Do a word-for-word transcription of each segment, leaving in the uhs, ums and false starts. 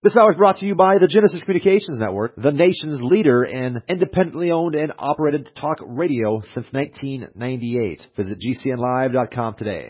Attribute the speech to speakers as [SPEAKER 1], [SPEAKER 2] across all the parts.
[SPEAKER 1] This hour is brought to you by the Genesis Communications Network, the nation's leader in independently owned and operated talk radio since nineteen ninety-eight. Visit G C N live dot com today.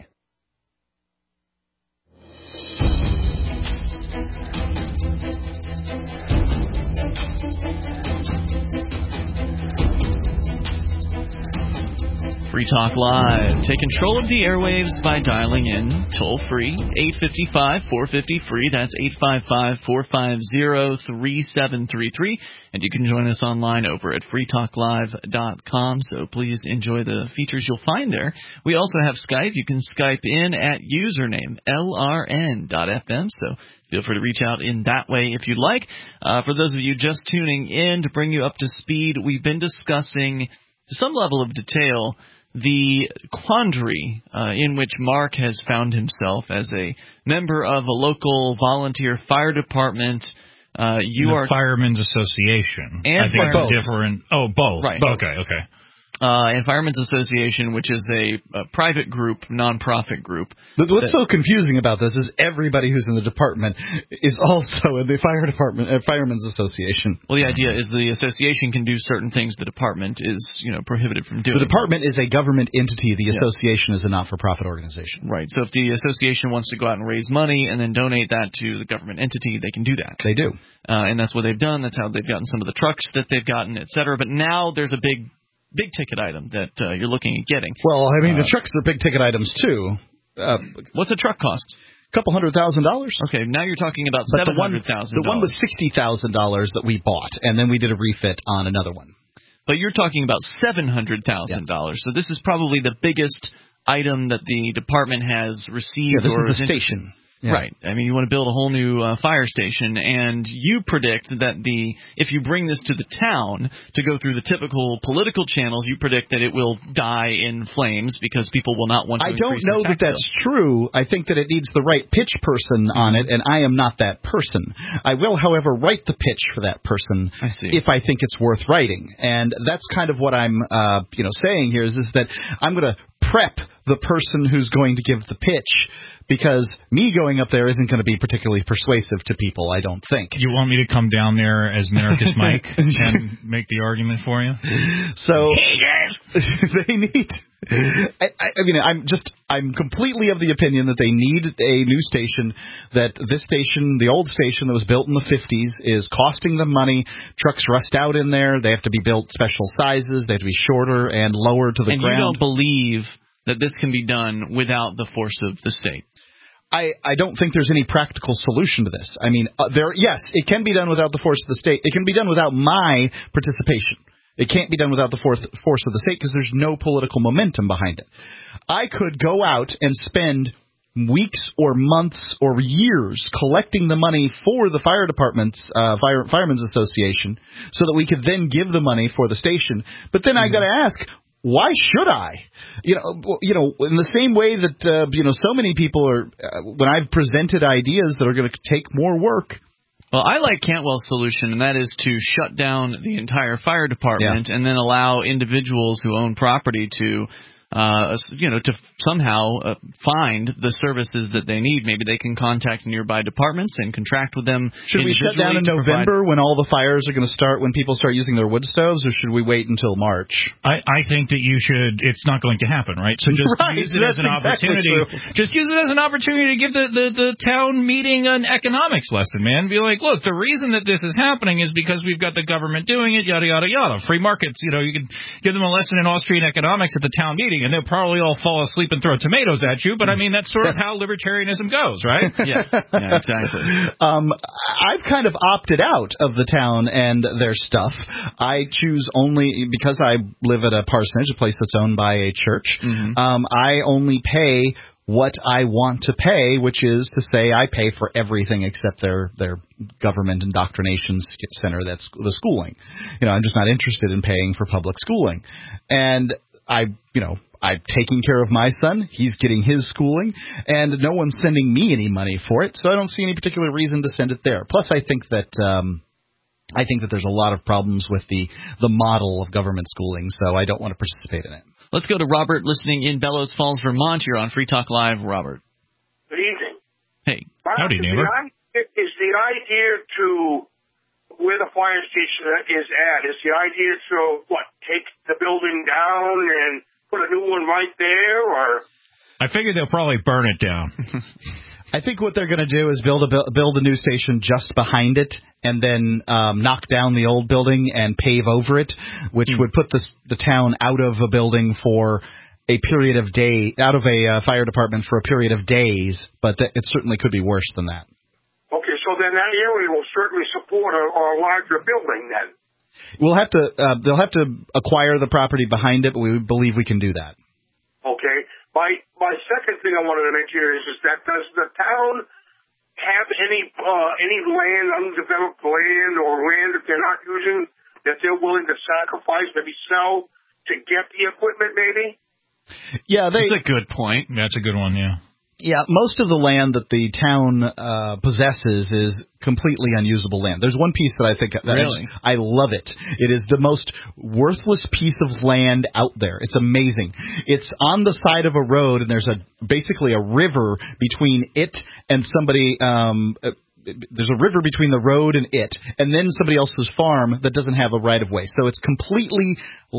[SPEAKER 2] Free Talk Live. Take control of the airwaves by dialing in toll-free, eight five five, four five zero, free. That's eight five five, four five zero, three seven three three. And you can join us online over at free talk live dot com, so please enjoy the features you'll find there. We also have Skype. You can Skype in at username L R N dot F M, so feel free to reach out in that way if you'd like. Uh, for those of you just tuning in, to bring you up to speed, we've been discussing to some level of detail the quandary uh, in which Mark has found himself as a member of a local volunteer fire department. Uh, you
[SPEAKER 3] the
[SPEAKER 2] are
[SPEAKER 3] Firemen's Association.
[SPEAKER 2] And
[SPEAKER 3] I think
[SPEAKER 2] both.
[SPEAKER 3] it's different. Oh, both.
[SPEAKER 2] Right.
[SPEAKER 3] Both. Okay. Okay.
[SPEAKER 2] Uh, and Firemen's Association, which is a, a private group, nonprofit group.
[SPEAKER 4] But what's so confusing about this is everybody who's in the department is also in the fire department, uh, Firemen's Association.
[SPEAKER 2] Well, the idea is the association can do certain things the department is, you know, prohibited from doing.
[SPEAKER 4] The department is a government entity. The
[SPEAKER 2] Yeah.
[SPEAKER 4] association is a not-for-profit organization.
[SPEAKER 2] Right. So if the association wants to go out and raise money and then donate that to the government entity, they can do that.
[SPEAKER 4] They do.
[SPEAKER 2] Uh, and that's what they've done. That's how they've gotten some of the trucks that they've gotten, et cetera. But now there's a big big ticket item that uh, you're looking at getting.
[SPEAKER 4] Well, I mean,
[SPEAKER 2] uh,
[SPEAKER 4] the trucks are big ticket items too. Uh,
[SPEAKER 2] What's a truck cost?
[SPEAKER 4] A couple hundred thousand dollars.
[SPEAKER 2] Okay, now you're talking about
[SPEAKER 4] But
[SPEAKER 2] seven
[SPEAKER 4] the one,
[SPEAKER 2] hundred thousand.
[SPEAKER 4] the one was sixty thousand dollars that we bought, and then we did a refit on another one.
[SPEAKER 2] But you're talking about seven hundred thousand dollars. So this is probably the biggest item that the department has received.
[SPEAKER 4] Yeah, this
[SPEAKER 2] or
[SPEAKER 4] is a station. Yeah.
[SPEAKER 2] Right. I mean, you want to build a whole new uh, fire station, and you predict that the if you bring this to the town to go through the typical political channels, you predict that it will die in flames because people will not want to.
[SPEAKER 4] I don't
[SPEAKER 2] increase
[SPEAKER 4] know
[SPEAKER 2] their
[SPEAKER 4] that
[SPEAKER 2] tax
[SPEAKER 4] that's true. I think that it needs the right pitch person on it, and I am not that person. I will, however, write the pitch for that person
[SPEAKER 2] I see.
[SPEAKER 4] if I think it's worth writing, and that's kind of what I'm, uh, you know, saying here is, is that I'm going to prep the person who's going to give the pitch. Because me going up there isn't going to be particularly persuasive to people, I don't think.
[SPEAKER 3] You want me to come down there as Minarchus Mike and make the argument for you?
[SPEAKER 4] So they need. I, I mean, I'm just I'm completely of the opinion that they need a new station. That this station, the old station that was built in the fifties, is costing them money. Trucks rust out in there. They have to be built special sizes. They have to be shorter and lower to the
[SPEAKER 2] and
[SPEAKER 4] ground.
[SPEAKER 2] And you don't believe that this can be done without the force of the state?
[SPEAKER 4] I, I don't think there's any practical solution to this. I mean, uh, there yes, it can be done without the force of the state. It can be done without my participation. It can't be done without the force, force of the state because there's no political momentum behind it. I could go out and spend weeks or months or years collecting the money for the fire department's uh, fire, Firemen's Association so that we could then give the money for the station. But then mm-hmm. I got to ask, why should I? You know, you know, in the same way that uh, you know, so many people are. Uh, when I've presented ideas that are going to take more work.
[SPEAKER 2] Well, I like Cantwell's solution, and that is to shut down the entire fire department yeah. and then allow individuals who own property to. Uh, you know, to somehow uh, find the services that they need. Maybe they can contact nearby departments and contract with them.
[SPEAKER 4] Should we shut down in November when all the fires are going to start, when people start using their wood stoves, or should we wait until March?
[SPEAKER 3] I, I think that you should. It's not going to happen, right? So just
[SPEAKER 4] right,
[SPEAKER 3] use it as an
[SPEAKER 4] exactly
[SPEAKER 3] opportunity.
[SPEAKER 4] True.
[SPEAKER 3] Just use it as an opportunity to give the, the, the town meeting an economics lesson, man. Be like, look, the reason that this is happening is because we've got the government doing it, yada, yada, yada. Free markets, you know, you can give them a lesson in Austrian economics at the town meeting, and they'll probably all fall asleep and throw tomatoes at you, but I mean, that's sort of how libertarianism goes, right?
[SPEAKER 2] yeah, yeah, exactly.
[SPEAKER 4] Um, I've kind of opted out of the town and their stuff. I choose only, because I live at a parsonage, a place that's owned by a church, mm-hmm. um, I only pay what I want to pay, which is to say I pay for everything except their their government indoctrination center, that's the schooling. You know, I'm just not interested in paying for public schooling. And I, you know, I'm taking care of my son. He's getting his schooling, and no one's sending me any money for it, so I don't see any particular reason to send it there. Plus, I think that um, I think that there's a lot of problems with the, the model of government schooling, so I don't want to participate in it.
[SPEAKER 2] Let's go to Robert, listening in Bellows Falls, Vermont. You're on Free Talk Live. Robert.
[SPEAKER 5] Good evening.
[SPEAKER 2] Hey.
[SPEAKER 3] Howdy, neighbor.
[SPEAKER 5] is the idea to where the fire station is at? Is the idea to what take the building down and put a new one right there, or?
[SPEAKER 3] I figure they'll probably burn it down.
[SPEAKER 4] I think what they're going to do is build a build a new station just behind it, and then um, knock down the old building and pave over it, which mm. would put the the town out of a building for a period of day, out of a uh, fire department for a period of days. But th- it certainly could be worse than that.
[SPEAKER 5] Okay, so then that area will certainly support a, a larger building then.
[SPEAKER 4] We'll have to. Uh, they'll have to acquire the property behind it, but we believe we can do that.
[SPEAKER 5] Okay. My my second thing I wanted to mention is, is that does the town have any uh, any land, undeveloped land or land that they're not using that they're willing to sacrifice, maybe sell to get the equipment, maybe?
[SPEAKER 4] Yeah, they,
[SPEAKER 2] that's a good point.
[SPEAKER 3] That's a good one, yeah.
[SPEAKER 4] Yeah, most of the land that the town uh, possesses is completely unusable land. There's one piece that I think that
[SPEAKER 2] really?
[SPEAKER 4] I, just, I love it. It is the most worthless piece of land out there. It's amazing. It's on the side of a road, and there's a basically a river between it and somebody. Um, There's a river between the road and it, and then somebody else's farm that doesn't have a right of way. So it's completely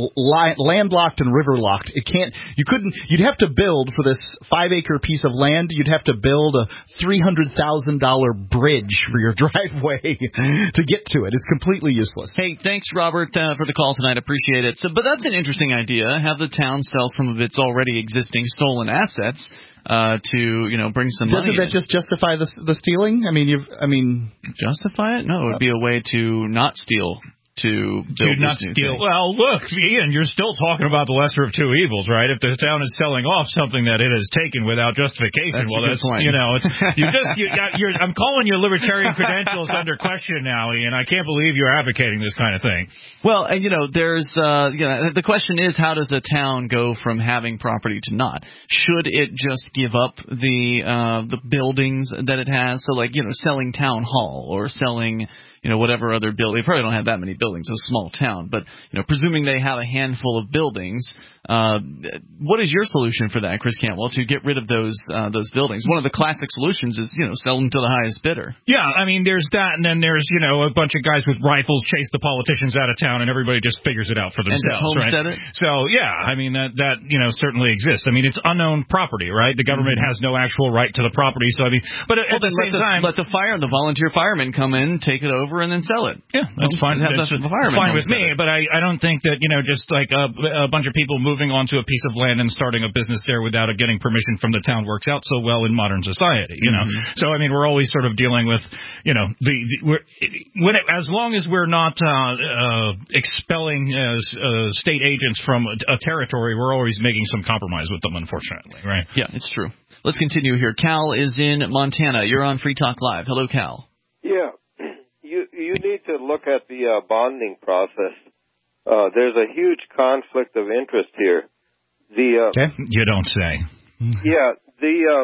[SPEAKER 4] li- landlocked and riverlocked. It can't. You couldn't. You'd have to build for this five acre piece of land. You'd have to build a three hundred thousand dollar bridge for your driveway to get to it. It's completely useless.
[SPEAKER 2] Hey, thanks, Robert, uh, for the call tonight. Appreciate it. So, but that's an interesting idea. Have the town sell some of its already existing stolen assets. Uh, to you know, bring some
[SPEAKER 4] Doesn't
[SPEAKER 2] money.
[SPEAKER 4] Doesn't that
[SPEAKER 2] in.
[SPEAKER 4] just justify the the stealing? I mean, you. I mean,
[SPEAKER 2] justify it? No, it would be a way to not steal. To build
[SPEAKER 3] to not steal. Thing. Well, look, Ian, you're still talking about the lesser of two evils, right? If the town is selling off something that it has taken without justification,
[SPEAKER 2] that's
[SPEAKER 3] well, that's
[SPEAKER 2] point.
[SPEAKER 3] you know, it's you just you, you're. I'm calling your libertarian credentials under question now, Ian. I can't believe you're advocating this kind of thing.
[SPEAKER 2] Well, and you know, there's uh, you know, the question is, how does a town go from having property to not? Should it just give up the uh, the buildings that it has? So, like, you know, selling town hall or selling. You know, whatever other building. They probably don't have that many buildings. It's a small town. But, you know, presuming they have a handful of buildings, uh, what is your solution for that, Chris Cantwell, to get rid of those uh, those buildings? One of the classic solutions is, you know, sell them to the highest bidder.
[SPEAKER 3] Yeah, I mean, there's that, and then there's, you know, a bunch of guys with rifles chase the politicians out of town, and everybody just figures it out for themselves,
[SPEAKER 2] and
[SPEAKER 3] right?
[SPEAKER 2] It?
[SPEAKER 3] So, yeah, I mean, that, that, you know, certainly exists. I mean, it's unknown property, right? The government mm-hmm. has no actual right to the property, so, I mean, but at,
[SPEAKER 2] well,
[SPEAKER 3] at the same
[SPEAKER 2] let the,
[SPEAKER 3] time...
[SPEAKER 2] Let the fire, the volunteer firemen come in, take it over, and then sell it.
[SPEAKER 3] Yeah, that's well, fine. That's,
[SPEAKER 2] the
[SPEAKER 3] that's fine with me, but I, I don't think that, you know, just like a, a bunch of people moving onto a piece of land and starting a business there without getting permission from the town works out so well in modern society, you know. Mm-hmm. So, I mean, we're always sort of dealing with, you know, the, the we're, when it, as long as we're not uh, uh, expelling uh, uh, state agents from a, a territory, we're always making some compromise with them, unfortunately, right?
[SPEAKER 2] Yeah, it's true. Let's continue here. Cal is in Montana. You're on Free Talk Live. Hello, Cal.
[SPEAKER 6] Yeah. You you need to look at the uh, bonding process. Uh, there's a huge conflict of interest here. The uh,
[SPEAKER 3] okay. You don't say.
[SPEAKER 6] Yeah, the uh,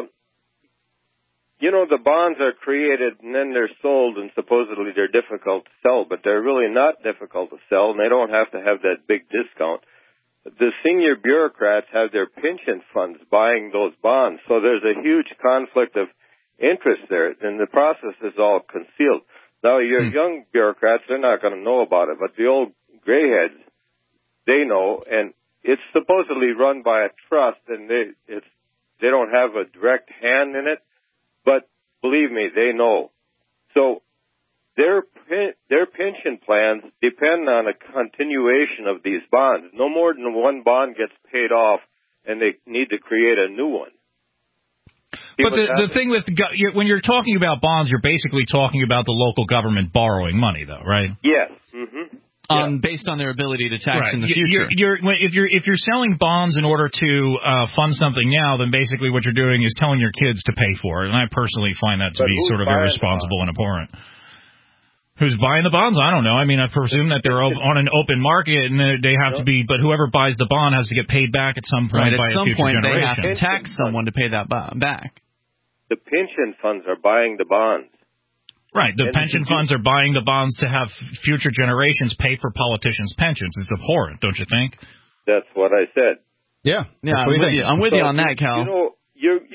[SPEAKER 6] you know the bonds are created and then they're sold, and supposedly they're difficult to sell, but they're really not difficult to sell, and they don't have to have that big discount. The senior bureaucrats have their pension funds buying those bonds, so there's a huge conflict of interest there, and the process is all concealed. Now, your hmm. young bureaucrats, they're not going to know about it, but the old grayheads, they know, and it's supposedly run by a trust, and they it's they don't have a direct hand in it, but believe me, they know. So their their pension plans depend on a continuation of these bonds. No more than one bond gets paid off, and they need to create a new one.
[SPEAKER 3] But the, the thing with when you're talking about bonds, you're basically talking about the local government borrowing money, though, right?
[SPEAKER 6] Yes. Mm-hmm.
[SPEAKER 2] Um,
[SPEAKER 6] yeah.
[SPEAKER 2] Based on their ability to tax
[SPEAKER 3] right.
[SPEAKER 2] in the
[SPEAKER 3] future. You're, you're, if you're if you're selling bonds in order to uh, fund something now, then basically what you're doing is telling your kids to pay for it, and I personally find that to
[SPEAKER 6] but
[SPEAKER 3] be sort of irresponsible and abhorrent. Who's buying the bonds? I don't know. I mean, I presume that they're on an open market, and they have to be. But whoever buys the bond has to get paid back at some point
[SPEAKER 2] right,
[SPEAKER 3] by
[SPEAKER 2] at some
[SPEAKER 3] a future
[SPEAKER 2] point
[SPEAKER 3] generation.
[SPEAKER 2] They have to tax someone to pay that back.
[SPEAKER 6] The pension funds are buying the bonds.
[SPEAKER 3] Right. The
[SPEAKER 6] and
[SPEAKER 3] pension funds are buying the bonds to have future generations pay for politicians' pensions. It's abhorrent, don't you think?
[SPEAKER 6] That's what I said.
[SPEAKER 4] Yeah.
[SPEAKER 2] Yeah, I'm with, you. I'm with
[SPEAKER 6] so,
[SPEAKER 2] you on that, Cal.
[SPEAKER 6] You know, you're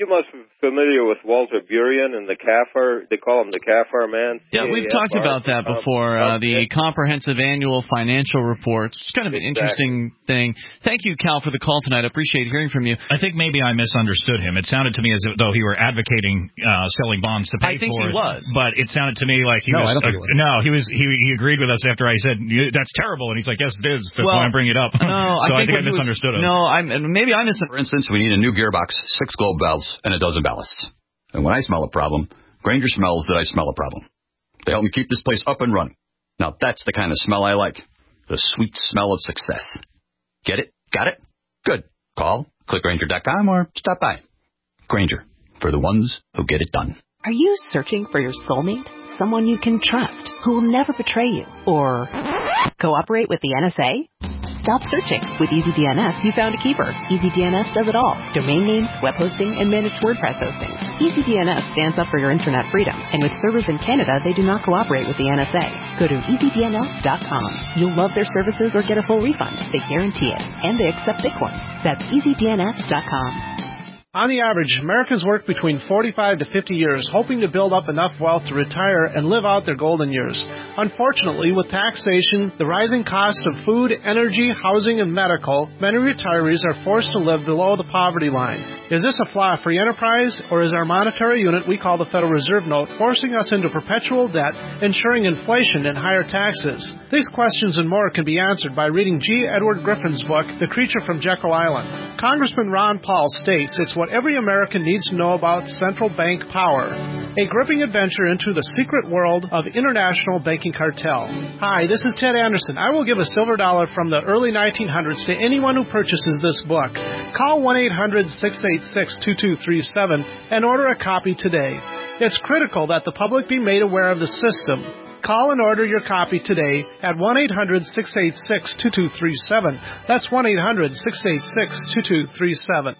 [SPEAKER 6] you must be familiar with Walter Burien and the C A F R. They call him the C A F R man.
[SPEAKER 2] Yeah, we've talked about that before. Uh, the Comprehensive Annual Financial Reports. It's kind of an interesting thing. Thank you, Cal, for the call tonight. I appreciate hearing from you.
[SPEAKER 3] I think maybe I misunderstood him. It sounded to me as though he were advocating uh, selling bonds to pay
[SPEAKER 2] I think
[SPEAKER 3] for
[SPEAKER 2] he
[SPEAKER 3] it.
[SPEAKER 2] was.
[SPEAKER 3] But it sounded to me like he
[SPEAKER 4] no,
[SPEAKER 3] was.
[SPEAKER 4] I don't think
[SPEAKER 3] uh,
[SPEAKER 4] it was.
[SPEAKER 3] No, he was. He, he agreed with us after I said that's terrible, and he's like, yes, it is. That's
[SPEAKER 2] well,
[SPEAKER 3] why I'm bringing it up.
[SPEAKER 2] No,
[SPEAKER 3] so
[SPEAKER 2] I
[SPEAKER 3] I
[SPEAKER 2] think,
[SPEAKER 3] think I misunderstood
[SPEAKER 2] was,
[SPEAKER 3] him.
[SPEAKER 2] No, I'm, maybe I misunderstood.
[SPEAKER 7] For instance, we need a new gearbox, six globe valves, and a dozen ballasts. And when I smell a problem, Grainger smells that I smell a problem. They help me keep this place up and running. Now that's the kind of smell I like. The sweet smell of success. Get it? Got it? Good. Call, click Grainger dot com, or stop by. Grainger, for the ones who get it done.
[SPEAKER 8] Are you searching for your soulmate? Someone you can trust, who will never betray you, or cooperate with the N S A? Stop searching. With EasyDNS, you found a keeper. EasyDNS does it all. Domain names, web hosting, and managed WordPress hosting. EasyDNS stands up for your internet freedom, and with servers in Canada, they do not cooperate with the N S A. Go to easy D N S dot com. You'll love their services or get a full refund. They guarantee it, and they accept Bitcoin. That's easy D N S dot com.
[SPEAKER 9] On the average, Americans work between forty-five to fifty years, hoping to build up enough wealth to retire and live out their golden years. Unfortunately, with taxation, the rising cost of food, energy, housing, and medical, many retirees are forced to live below the poverty line. Is this a flaw free enterprise, or is our monetary unit we call the Federal Reserve Note forcing us into perpetual debt, ensuring inflation and higher taxes? These questions and more can be answered by reading G. Edward Griffin's book, The Creature from Jekyll Island. Congressman Ron Paul states it's what every American needs to know about central bank power. A gripping adventure into the secret world of international banking cartel. Hi, this is Ted Anderson. I will give a silver dollar from the early nineteen hundreds to anyone who purchases this book. Call one eight hundred six eight six two two three seven and order a copy today. It's critical that the public be made aware of the system. Call and order your copy today at one eight hundred six eight six two two three seven. That's one eight hundred six eight six two two three seven.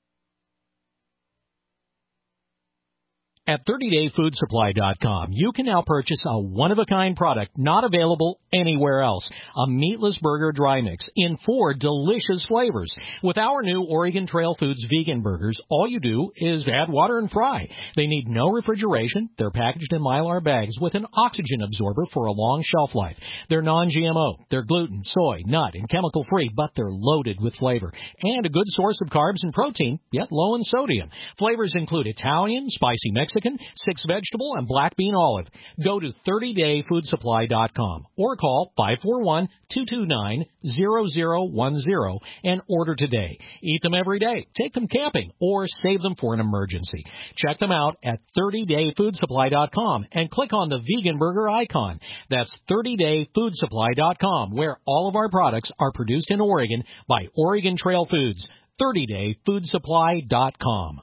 [SPEAKER 10] At thirty day food supply dot com, you can now purchase a one-of-a-kind product not available anywhere else, a meatless burger dry mix in four delicious flavors. With our new Oregon Trail Foods vegan burgers, all you do is add water and fry. They need no refrigeration. They're packaged in Mylar bags with an oxygen absorber for a long shelf life. They're non G M O. They're gluten, soy, nut, and chemical-free, but they're loaded with flavor. And a good source of carbs and protein, yet low in sodium. Flavors include Italian, spicy Mexican, six vegetable, and black bean olive. Go to thirty day food supply dot com or call five four one, two two nine, zero zero one zero and order today. Eat them every day, take them camping, or save them for an emergency. Check them out at thirty day food supply dot com and click on the vegan burger icon. That's thirty day food supply dot com, where all of our products are produced in Oregon by Oregon Trail Foods. thirty day food supply dot com.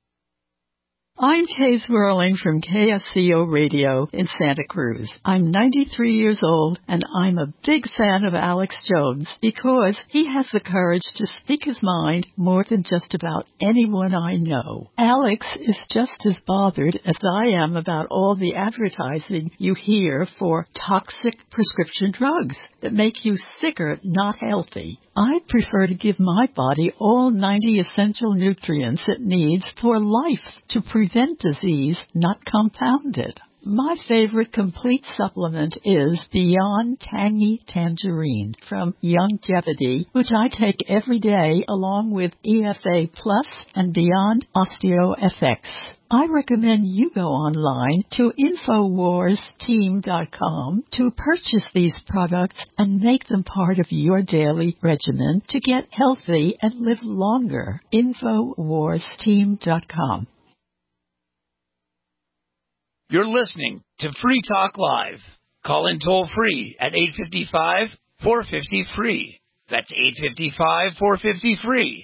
[SPEAKER 11] I'm Kay Swerling from K S C O Radio in Santa Cruz. I'm ninety-three years old, and I'm a big fan of Alex Jones because he has the courage to speak his mind more than just about anyone I know. Alex is just as bothered as I am about all the advertising you hear for toxic prescription drugs that make you sicker, not healthy. I prefer to give my body all ninety essential nutrients it needs for life to prevent disease, not compound it. My favorite complete supplement is Beyond Tangy Tangerine from Youngevity, which I take every day along with E F A Plus and Beyond OsteoFX. I recommend you go online to infowars team dot com to purchase these products and make them part of your daily regimen to get healthy and live longer. infowars team dot com.
[SPEAKER 12] You're listening to Free Talk Live. Call in toll free at eight five five, four five zero, free. That's eight five five, four five zero, free.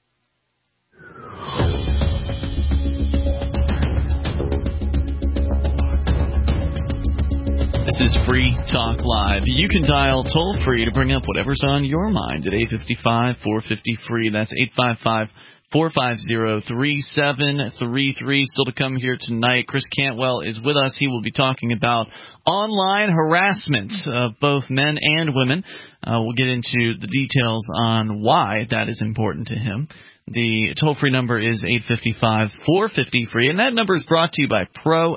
[SPEAKER 2] This is Free Talk Live. You can dial toll-free to bring up whatever's on your mind at eight five five, four five zero, free. That's eight five five, four five zero, three seven three three. Still to come here tonight, Chris Cantwell is with us. He will be talking about online harassment of both men and women. Uh, we'll get into the details on why that is important to him. The toll-free number is eight five five, four five zero, free, and that number is brought to you by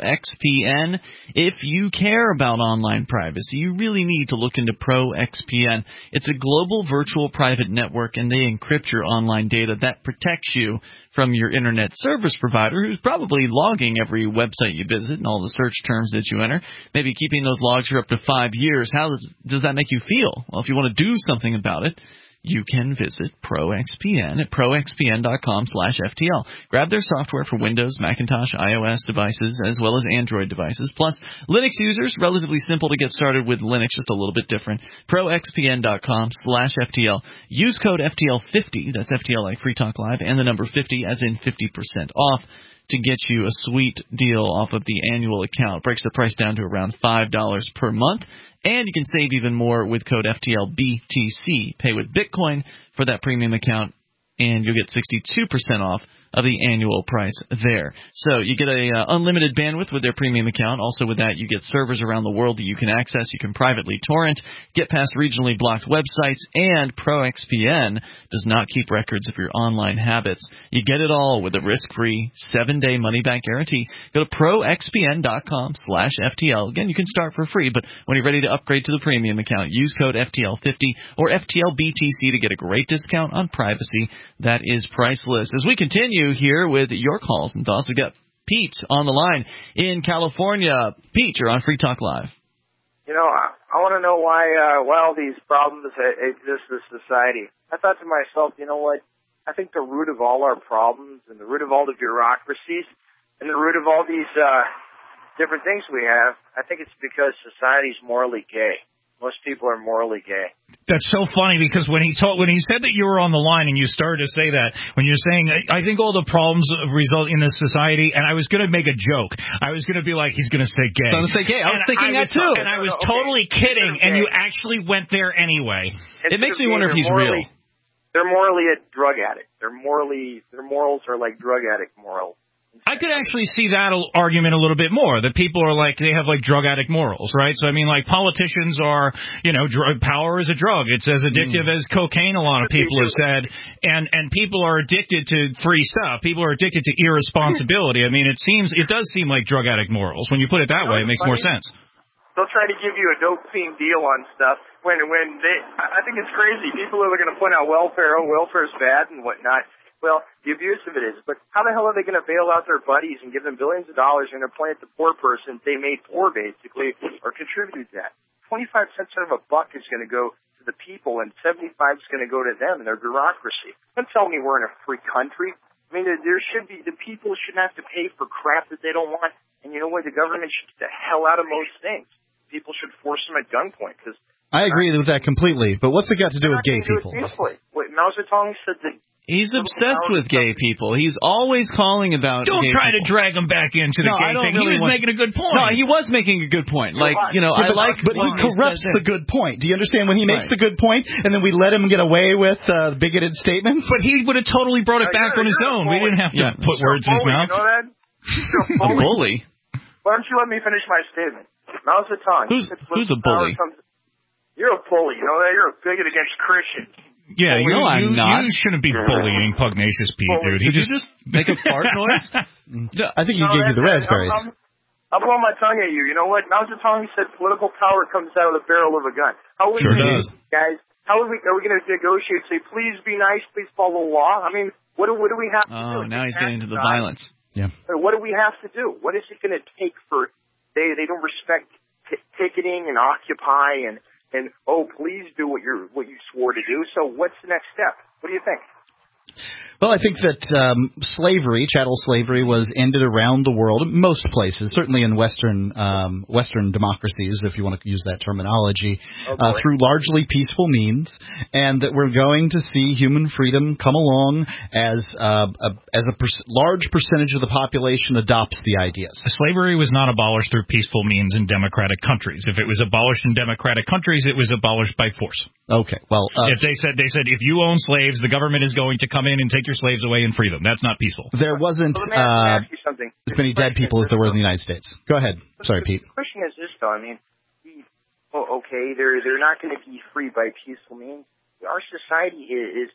[SPEAKER 2] ProXPN. If you care about online privacy, you really need to look into ProXPN. It's a global virtual private network, and they encrypt your online data. That protects you from your internet service provider, who's probably logging every website you visit and all the search terms that you enter, maybe keeping those logs for up to five years. How does, does that make you feel? Well, if you want to do something about it, you can visit ProXPN at proxpn.com slash FTL. Grab their software for Windows, Macintosh, iOS devices, as well as Android devices. Plus, Linux users, relatively simple to get started with Linux, just a little bit different. proxpn.com slash FTL. Use code F T L fifty, that's F T L like Free Talk Live, and the number fifty as in fifty percent off to get you a sweet deal off of the annual account. Breaks the price down to around five dollars per month. And you can save even more with code F T L B T C. Pay with Bitcoin for that premium account, and you'll get sixty-two percent off of the annual price there. So you get a uh, unlimited bandwidth with their premium account. Also with that, you get servers around the world that you can access. You can privately torrent, get past regionally blocked websites, and ProXPN does not keep records of your online habits. You get it all with a risk-free seven-day money-back guarantee. Go to proxpn.com slash FTL. Again, you can start for free, but when you're ready to upgrade to the premium account, use code F T L fifty or F T L B T C to get a great discount on privacy that is priceless. As we continue here with your calls and thoughts, we've got Pete on the line in California. Pete, you're on Free Talk Live.
[SPEAKER 13] You know, I, I want to know why uh, why all these problems exist in society. I thought to myself, you know what? I think the root of all our problems and the root of all the bureaucracies and the root of all these uh, different things we have, I think it's because society's morally gay. Most people are morally gay.
[SPEAKER 3] That's so funny because when he told, when he said that you were on the line and you started to say that, when you're saying, I think all the problems result in this society, and I was going to make a joke. I was going to be like, he's going to say gay.
[SPEAKER 2] He's going to say gay. I was
[SPEAKER 3] and
[SPEAKER 2] thinking
[SPEAKER 3] I
[SPEAKER 2] that
[SPEAKER 3] was,
[SPEAKER 2] too.
[SPEAKER 3] And I was
[SPEAKER 13] okay.
[SPEAKER 3] totally kidding, and you actually went there anyway.
[SPEAKER 2] It makes me wonder if he's
[SPEAKER 13] morally,
[SPEAKER 2] real.
[SPEAKER 13] They're morally a drug addict. They're morally, their morals are like drug addict morals.
[SPEAKER 3] I could actually see that argument a little bit more, that people are like, they have like drug addict morals, right? So, I mean, like politicians are, you know, drug, power is a drug. It's as addictive mm. as cocaine, a lot of people have said. And, and people are addicted to free stuff. People are addicted to irresponsibility. I mean, it seems, it does seem like drug addict morals. When you put it that way, it makes more sense.
[SPEAKER 13] They'll try to give you a dope theme deal on stuff when, when they, I think it's crazy. People are going to point out welfare, oh, welfare is bad and whatnot. Well, the abuse of it is, but how the hell are they going to bail out their buddies and give them billions of dollars and appoint the poor person they made poor, basically, or contribute to that? twenty-five cents out of a buck is going to go to the people, and seventy-five is going to go to them and their bureaucracy. Don't tell me we're in a free country. I mean, there should be, the people shouldn't have to pay for crap that they don't want, and you know what? The government should get the hell out of most things. People should force them at gunpoint, because
[SPEAKER 4] I agree with that completely, but what's it got to do with gay people?
[SPEAKER 13] Wait, Mao Zedong said that
[SPEAKER 2] he's obsessed with gay people. He's always calling about
[SPEAKER 3] Don't
[SPEAKER 2] gay
[SPEAKER 3] try
[SPEAKER 2] people.
[SPEAKER 3] to drag him back into the
[SPEAKER 2] no,
[SPEAKER 3] gay thing.
[SPEAKER 2] Really
[SPEAKER 3] he was
[SPEAKER 2] want...
[SPEAKER 3] making a good point.
[SPEAKER 2] No, he was making a good point. Like, you know,
[SPEAKER 4] yeah,
[SPEAKER 2] I
[SPEAKER 4] but,
[SPEAKER 2] like...
[SPEAKER 4] But he corrupts the good point. Do you understand? When he makes
[SPEAKER 2] right.
[SPEAKER 4] a good point, and then we let him get away with uh, bigoted statements?
[SPEAKER 3] But he would have totally brought it
[SPEAKER 13] uh,
[SPEAKER 3] back on his own. We didn't have to
[SPEAKER 2] yeah.
[SPEAKER 3] put words in his mouth.
[SPEAKER 13] You know that?
[SPEAKER 2] A bully?
[SPEAKER 13] Why don't you let me finish my statement? Mao Zedong.
[SPEAKER 2] Who's, who's a bully?
[SPEAKER 13] Comes, you're a bully. You know that? You're a bigot against Christians.
[SPEAKER 3] Yeah, you,
[SPEAKER 2] no, I'm
[SPEAKER 3] you,
[SPEAKER 2] not.
[SPEAKER 3] You shouldn't be bullying Pugnacious Pete, dude. He
[SPEAKER 2] Did
[SPEAKER 3] just,
[SPEAKER 2] you just make a fart noise?
[SPEAKER 4] I think he
[SPEAKER 13] no,
[SPEAKER 4] gave you the raspberries.
[SPEAKER 13] I'm, I'm, I'll blow my tongue at you. You know what? Mao Zedong said political power comes out of the barrel of a gun. How are we
[SPEAKER 4] sure
[SPEAKER 13] gonna,
[SPEAKER 4] does.
[SPEAKER 13] Guys, how are we, are we going to negotiate, say, please be nice, please follow the law? I mean, what do, what do we have to
[SPEAKER 2] oh,
[SPEAKER 13] do?
[SPEAKER 2] now he's getting into the violence.
[SPEAKER 4] Yeah.
[SPEAKER 13] What do we have to do? What is it going to take for, they, they don't respect t- ticketing and Occupy and, and, oh, please do what you're, what you swore to do. So what's the next step? What do you think?
[SPEAKER 4] Well, I think that um, slavery, chattel slavery, was ended around the world, most places, certainly in Western um, Western democracies, if you want to use that terminology,
[SPEAKER 13] oh,
[SPEAKER 4] uh, through largely peaceful means, and that we're going to see human freedom come along as uh, a, as a per- large percentage of the population adopts the ideas.
[SPEAKER 3] Slavery was not abolished through peaceful means in democratic countries. If it was abolished in democratic countries, it was abolished by force.
[SPEAKER 4] Okay, well, uh,
[SPEAKER 3] if they said they said if you own slaves, the government is going to come in and take your slaves away and free them. That's not peaceful.
[SPEAKER 4] There wasn't
[SPEAKER 13] well, uh,
[SPEAKER 4] as many dead people as there were in the United States. Go ahead. Sorry, Pete.
[SPEAKER 13] The question is this, though. I mean, we, oh, okay, they're they're not going to be free by peaceful means. Our society is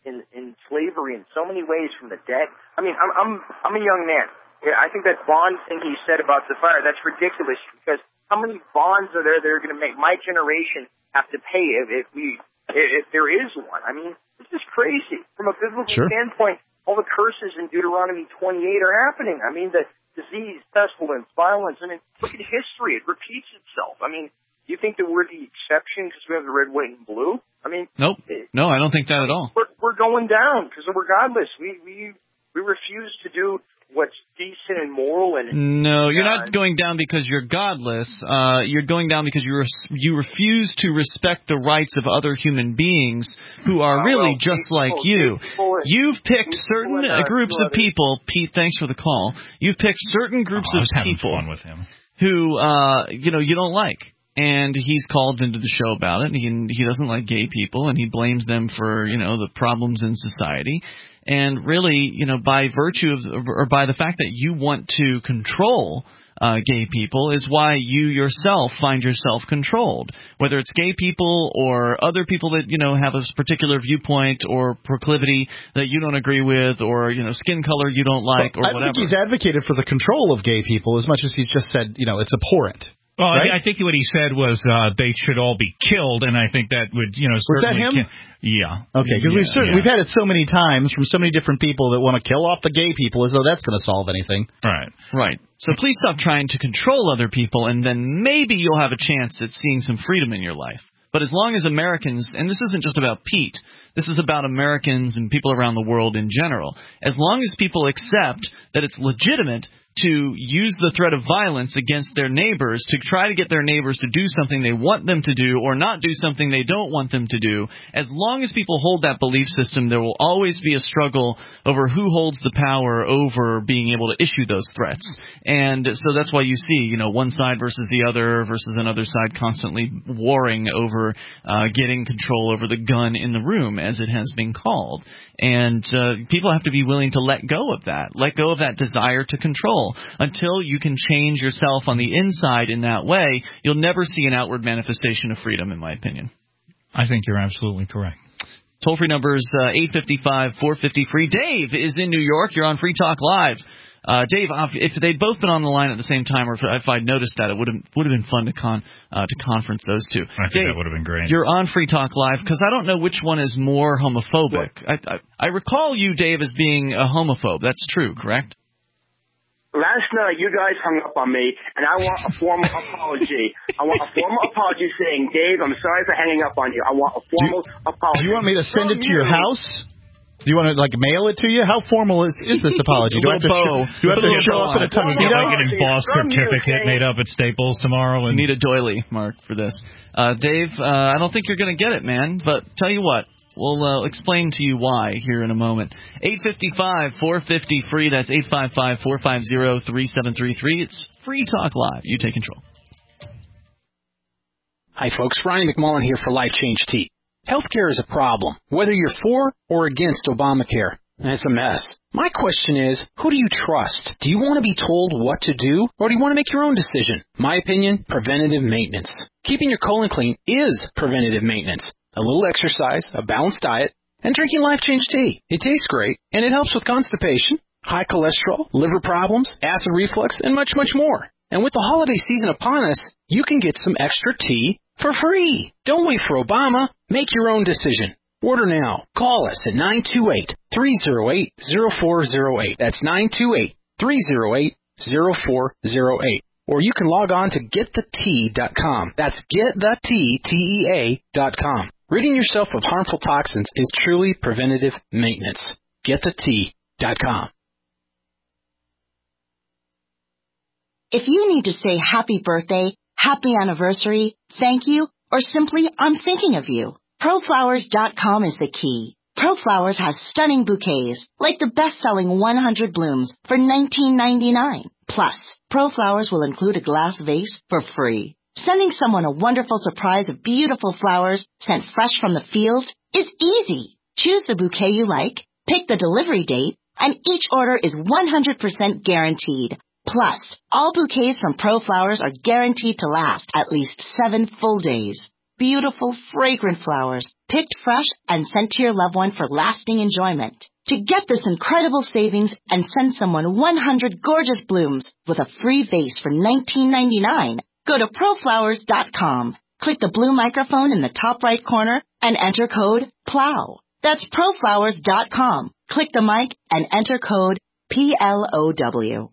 [SPEAKER 13] in, in slavery in so many ways from the dead. I mean, I'm I'm I'm a young man. Yeah, I think that bond thing he said about the fire, that's ridiculous, because how many bonds are there that are going to make my generation have to pay if, if we if there is one? I mean, this is crazy. From a biblical
[SPEAKER 4] sure.
[SPEAKER 13] standpoint, all the curses in Deuteronomy twenty-eight are happening. I mean, the disease, pestilence, violence. I mean, look at history. It repeats itself. I mean, do you think that we're the exception because we have the red, white, and blue? I mean,
[SPEAKER 2] nope.
[SPEAKER 13] It,
[SPEAKER 2] no, I don't think that at all.
[SPEAKER 13] We're, we're going down because we're godless. We we we refuse to do what's decent and moral. And
[SPEAKER 2] no, you're
[SPEAKER 13] uh,
[SPEAKER 2] not going down because you're godless. Uh, you're going down because you res- you refuse to respect the rights of other human beings who are
[SPEAKER 13] uh,
[SPEAKER 2] really
[SPEAKER 13] well,
[SPEAKER 2] just
[SPEAKER 13] people,
[SPEAKER 2] like you.
[SPEAKER 13] People,
[SPEAKER 2] You've picked certain
[SPEAKER 13] and, uh,
[SPEAKER 2] groups of people. Pete, thanks for the call. You've picked certain groups
[SPEAKER 3] oh, I
[SPEAKER 2] of
[SPEAKER 3] was having
[SPEAKER 2] people
[SPEAKER 3] fun with him.
[SPEAKER 2] who uh, you know you don't like. And he's called into the show about it. And he, he doesn't like gay people, and he blames them for, you know, the problems in society. And really, you know, by virtue of, or by the fact that you want to control uh, gay people is why you yourself find yourself controlled. Whether it's gay people or other people that, you know, have a particular viewpoint or proclivity that you don't agree with, or, you know, skin color you don't like,
[SPEAKER 4] well,
[SPEAKER 2] or whatever.
[SPEAKER 4] I think he's advocated for the control of gay people as much as he's just said, you know, it's abhorrent.
[SPEAKER 3] Well,
[SPEAKER 4] right?
[SPEAKER 3] I, I think what he said was uh, they should all be killed, and I think that would, you know,
[SPEAKER 4] was that him?
[SPEAKER 3] Ki- yeah.
[SPEAKER 4] Okay, because
[SPEAKER 3] yeah,
[SPEAKER 4] we've certain,
[SPEAKER 3] yeah.
[SPEAKER 4] we've had it so many times from so many different people that want to kill off the gay people as though that's going to solve anything.
[SPEAKER 3] Right.
[SPEAKER 2] Right. So please stop trying to control other people, and then maybe you'll have a chance at seeing some freedom in your life. But as long as Americans, and this isn't just about Pete, this is about Americans and people around the world in general, as long as people accept that it's legitimate to use the threat of violence against their neighbors to try to get their neighbors to do something they want them to do or not do something they don't want them to do, as long as people hold that belief system, there will always be a struggle over who holds the power over being able to issue those threats. And so that's why you see, you know, one side versus the other versus another side constantly warring over uh, getting control over the gun in the room, as it has been called. And uh, people have to be willing to let go of that, let go of that desire to control. Until you can change yourself on the inside in that way, you'll never see an outward manifestation of freedom, in my opinion.
[SPEAKER 3] I think you're absolutely correct.
[SPEAKER 2] Toll-free numbers, uh, eight five five, four five zero, free. Dave is in New York. You're on Free Talk Live. Uh, Dave, if they'd both been on the line at the same time, or if, if I'd noticed that, it would have would have been fun to con uh, to conference those two.
[SPEAKER 3] I think
[SPEAKER 2] Dave,
[SPEAKER 3] that would have been great.
[SPEAKER 2] You're on Free Talk Live because I don't know which one is more homophobic. I, I, I recall you, Dave, as being a homophobe. That's true, correct?
[SPEAKER 14] Last night, you guys hung up on me, and I want a formal apology. I want a formal apology saying, Dave, I'm sorry for hanging up on you. I want a formal
[SPEAKER 4] do you,
[SPEAKER 14] apology.
[SPEAKER 4] Do you want me to send
[SPEAKER 14] From
[SPEAKER 4] it to you. your house? Do you want to, like, mail it to you? How formal is, is this apology? Do I have to,
[SPEAKER 2] bow.
[SPEAKER 4] Sh- do I have to show up in a tuxedo?
[SPEAKER 3] Like an embossed certificate made up at Staples tomorrow. And
[SPEAKER 2] need a doily, Mark, for this. Uh, Dave, uh, I don't think you're going to get it, man. But tell you what. We'll uh, explain to you why here in a moment. eight five five, four five zero, free. That's eight five five, four five zero, three seven three three. It's Free Talk Live. You take control.
[SPEAKER 15] Hi, folks. Ryan McMullen here for Life Change Tea. Healthcare is a problem, whether you're for or against Obamacare. It's a mess. My question is, who do you trust? Do you want to be told what to do, or do you want to make your own decision? My opinion, preventative maintenance. Keeping your colon clean is preventative maintenance. A little exercise, a balanced diet, and drinking Life Change Tea. It tastes great, and it helps with constipation, high cholesterol, liver problems, acid reflux, and much, much more. And with the holiday season upon us, you can get some extra tea for free. Don't wait for Obama. Make your own decision. Order now. Call us at nine two eight, three oh eight, oh four oh eight. That's nine two eight, three oh eight, oh four oh eight. Or you can log on to get the tea dot com. That's get the tea, T E A, dot com. Ridding yourself of harmful toxins is truly preventative maintenance. get the tea dot com.
[SPEAKER 16] If you need to say happy birthday, happy anniversary, thank you, or simply I'm thinking of you, pro flowers dot com is the key. ProFlowers has stunning bouquets, like the best-selling one hundred blooms for nineteen ninety-nine. Plus, ProFlowers will include a glass vase for free. Sending someone a wonderful surprise of beautiful flowers sent fresh from the field is easy. Choose the bouquet you like, pick the delivery date, and each order is one hundred percent guaranteed. Plus, all bouquets from ProFlowers are guaranteed to last at least seven full days. beautiful, fragrant flowers, picked fresh and sent to your loved one for lasting enjoyment. To get this incredible savings and send someone one hundred gorgeous blooms with a free vase for nineteen ninety-nine, go to proflowers dot com. Click the blue microphone in the top right corner and enter code PLOW. That's proflowers dot com. Click the mic and enter code P L O W.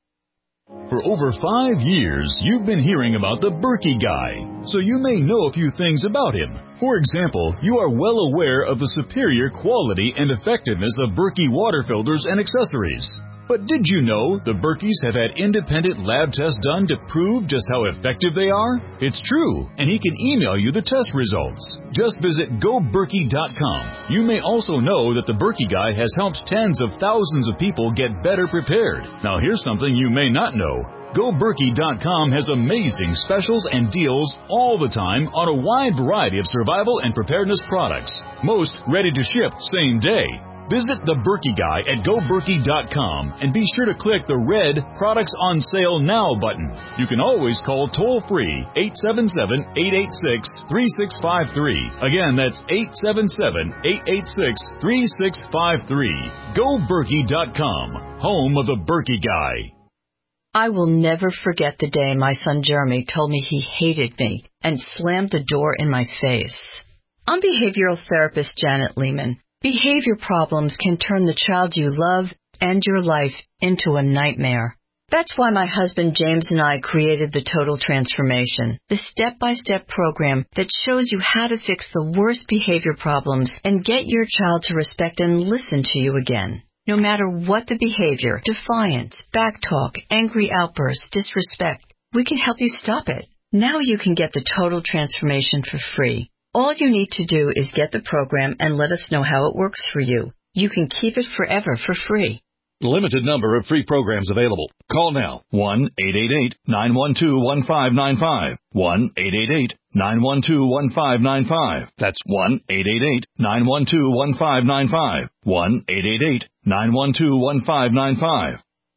[SPEAKER 17] For over five years, you've been hearing about the Berkey Guy, so you may know a few things about him. For example, you are well aware of the superior quality and effectiveness of Berkey water filters and accessories. But did you know the Berkeys have had independent lab tests done to prove just how effective they are? It's true, and he can email you the test results. Just visit go berkey dot com. You may also know that the Berkey Guy has helped tens of thousands of people get better prepared. Now here's something you may not know. go berkey dot com has amazing specials and deals all the time on a wide variety of survival and preparedness products. Most ready to ship same day. Visit the Berkey Guy at go berkey dot com and be sure to click the red Products on Sale Now button. You can always call toll-free eight seven seven, eight eight six, three six five three. Again, that's eight seven seven, eight eight six, three six five three. go berkey dot com, home of the Berkey Guy.
[SPEAKER 18] I will never forget the day my son Jeremy told me he hated me and slammed the door in my face. I'm behavioral therapist Janet Lehman. Behavior problems can turn the child you love and your life into a nightmare. That's why my husband James and I created the Total Transformation, the step-by-step program that shows you how to fix the worst behavior problems and get your child to respect and listen to you again. No matter what the behavior, defiance, backtalk, angry outbursts, disrespect, we can help you stop it. Now you can get the Total Transformation for free. All you need to do is get the program and let us know how it works for you. You can keep it forever for free.
[SPEAKER 17] Limited number of free programs available. Call now. one eight eight eight, nine one two, one five nine five. one eight eight eight, nine one two, one five nine five. That's one eight eight eight, nine one two, one five nine five. one eight eight eight, nine one two, one five nine five.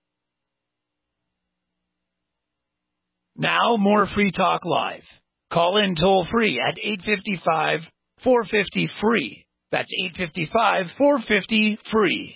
[SPEAKER 12] Now more Free Talk Live. Call in toll-free at eight five five, four five zero, free. That's eight five five, four five zero, free.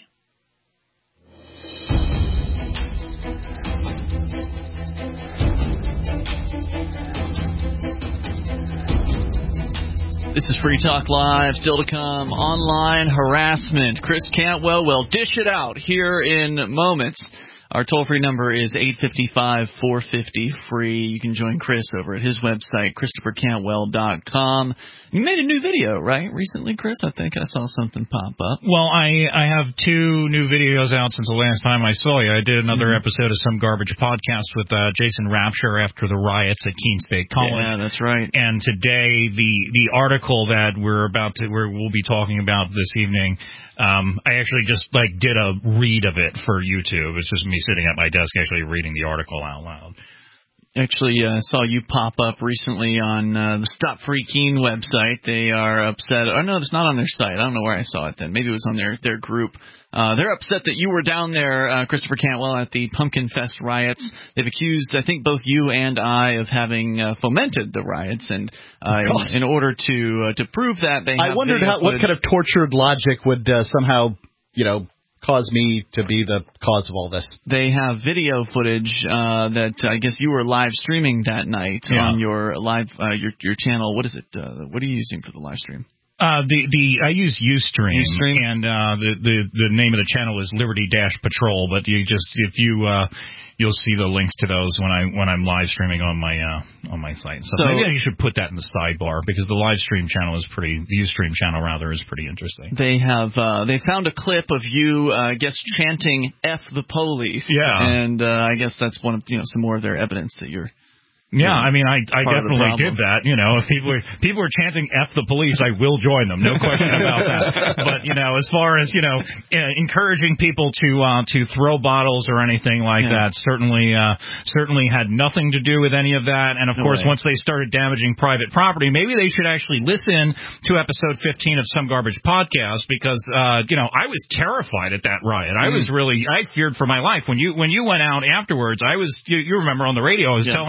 [SPEAKER 2] This is Free Talk Live, still to come. Online harassment. Chris Cantwell will dish it out here in moments. Our toll-free number is eight five five, four five zero, free. You can join Chris over at his website, christopher cantwell dot com. You made a new video, right, recently, Chris? I think I saw something pop up.
[SPEAKER 3] Well, I, I have two new videos out since the last time I saw you. I did another
[SPEAKER 2] Mm-hmm.
[SPEAKER 3] episode of Some Garbage Podcast with uh, Jason Rapture after the riots at Keene State College.
[SPEAKER 2] Yeah, that's right.
[SPEAKER 3] And today, the, the article that we're about to, we're, we'll be talking about this evening, um, I actually just, like, did a read of it for YouTube. It's just me sitting at my desk actually reading the article out loud.
[SPEAKER 2] Actually, I uh, saw you pop up recently on uh, the Stop Free Keene website. They are upset. Oh, no, it's not on their site. I don't know where I saw it then. Maybe it was on their, their group. Uh, they're upset that you were down there, uh, Christopher Cantwell, at the Pumpkin Fest riots. They've accused, I think, both you and I of having uh, fomented the riots. And uh, in, in order to uh, to prove that, they have
[SPEAKER 4] I wondered how, what kind of tortured logic would uh, somehow, you know, cause me to be the cause of all this.
[SPEAKER 2] They have video footage uh, that I guess you were live streaming that night
[SPEAKER 3] Yeah.
[SPEAKER 2] on your live uh, your your channel. What is it? Uh, what are you using for the live stream?
[SPEAKER 3] Uh, the the I use Ustream,
[SPEAKER 2] Ustream?
[SPEAKER 3] and uh, the, the the name of the channel is Liberty Dash Patrol. But you just if you uh, you'll see the links to those when I when I'm live streaming on my uh, on my site. So,
[SPEAKER 2] So-
[SPEAKER 3] maybe you should put that in the sidebar because the live stream channel is pretty. The Ustream channel rather is pretty interesting.
[SPEAKER 2] They have uh, they found a clip of you, uh, I guess, chanting "F the police."
[SPEAKER 3] Yeah.
[SPEAKER 2] and uh, I guess that's one of you know some more of their evidence that you're.
[SPEAKER 3] Yeah, I mean, I, I
[SPEAKER 2] part of the
[SPEAKER 3] definitely
[SPEAKER 2] problem.
[SPEAKER 3] did that. You know, if people were, people were chanting "F the police," I will join them. No question about that. But, you know, as far as, you know, uh, encouraging people to uh, to throw bottles or anything like
[SPEAKER 2] Yeah.
[SPEAKER 3] that certainly uh, certainly had nothing to do with any of that. And, of
[SPEAKER 2] No
[SPEAKER 3] course,
[SPEAKER 2] way.
[SPEAKER 3] once they started damaging private property, maybe they should actually listen to episode fifteen of Some Garbage Podcast because, uh, you know, I was terrified at that riot. I
[SPEAKER 2] Mm.
[SPEAKER 3] was really, I feared for my life. When you when you went out afterwards, I was, you, you remember on the radio, I was
[SPEAKER 2] Yeah.
[SPEAKER 3] telling you, hey,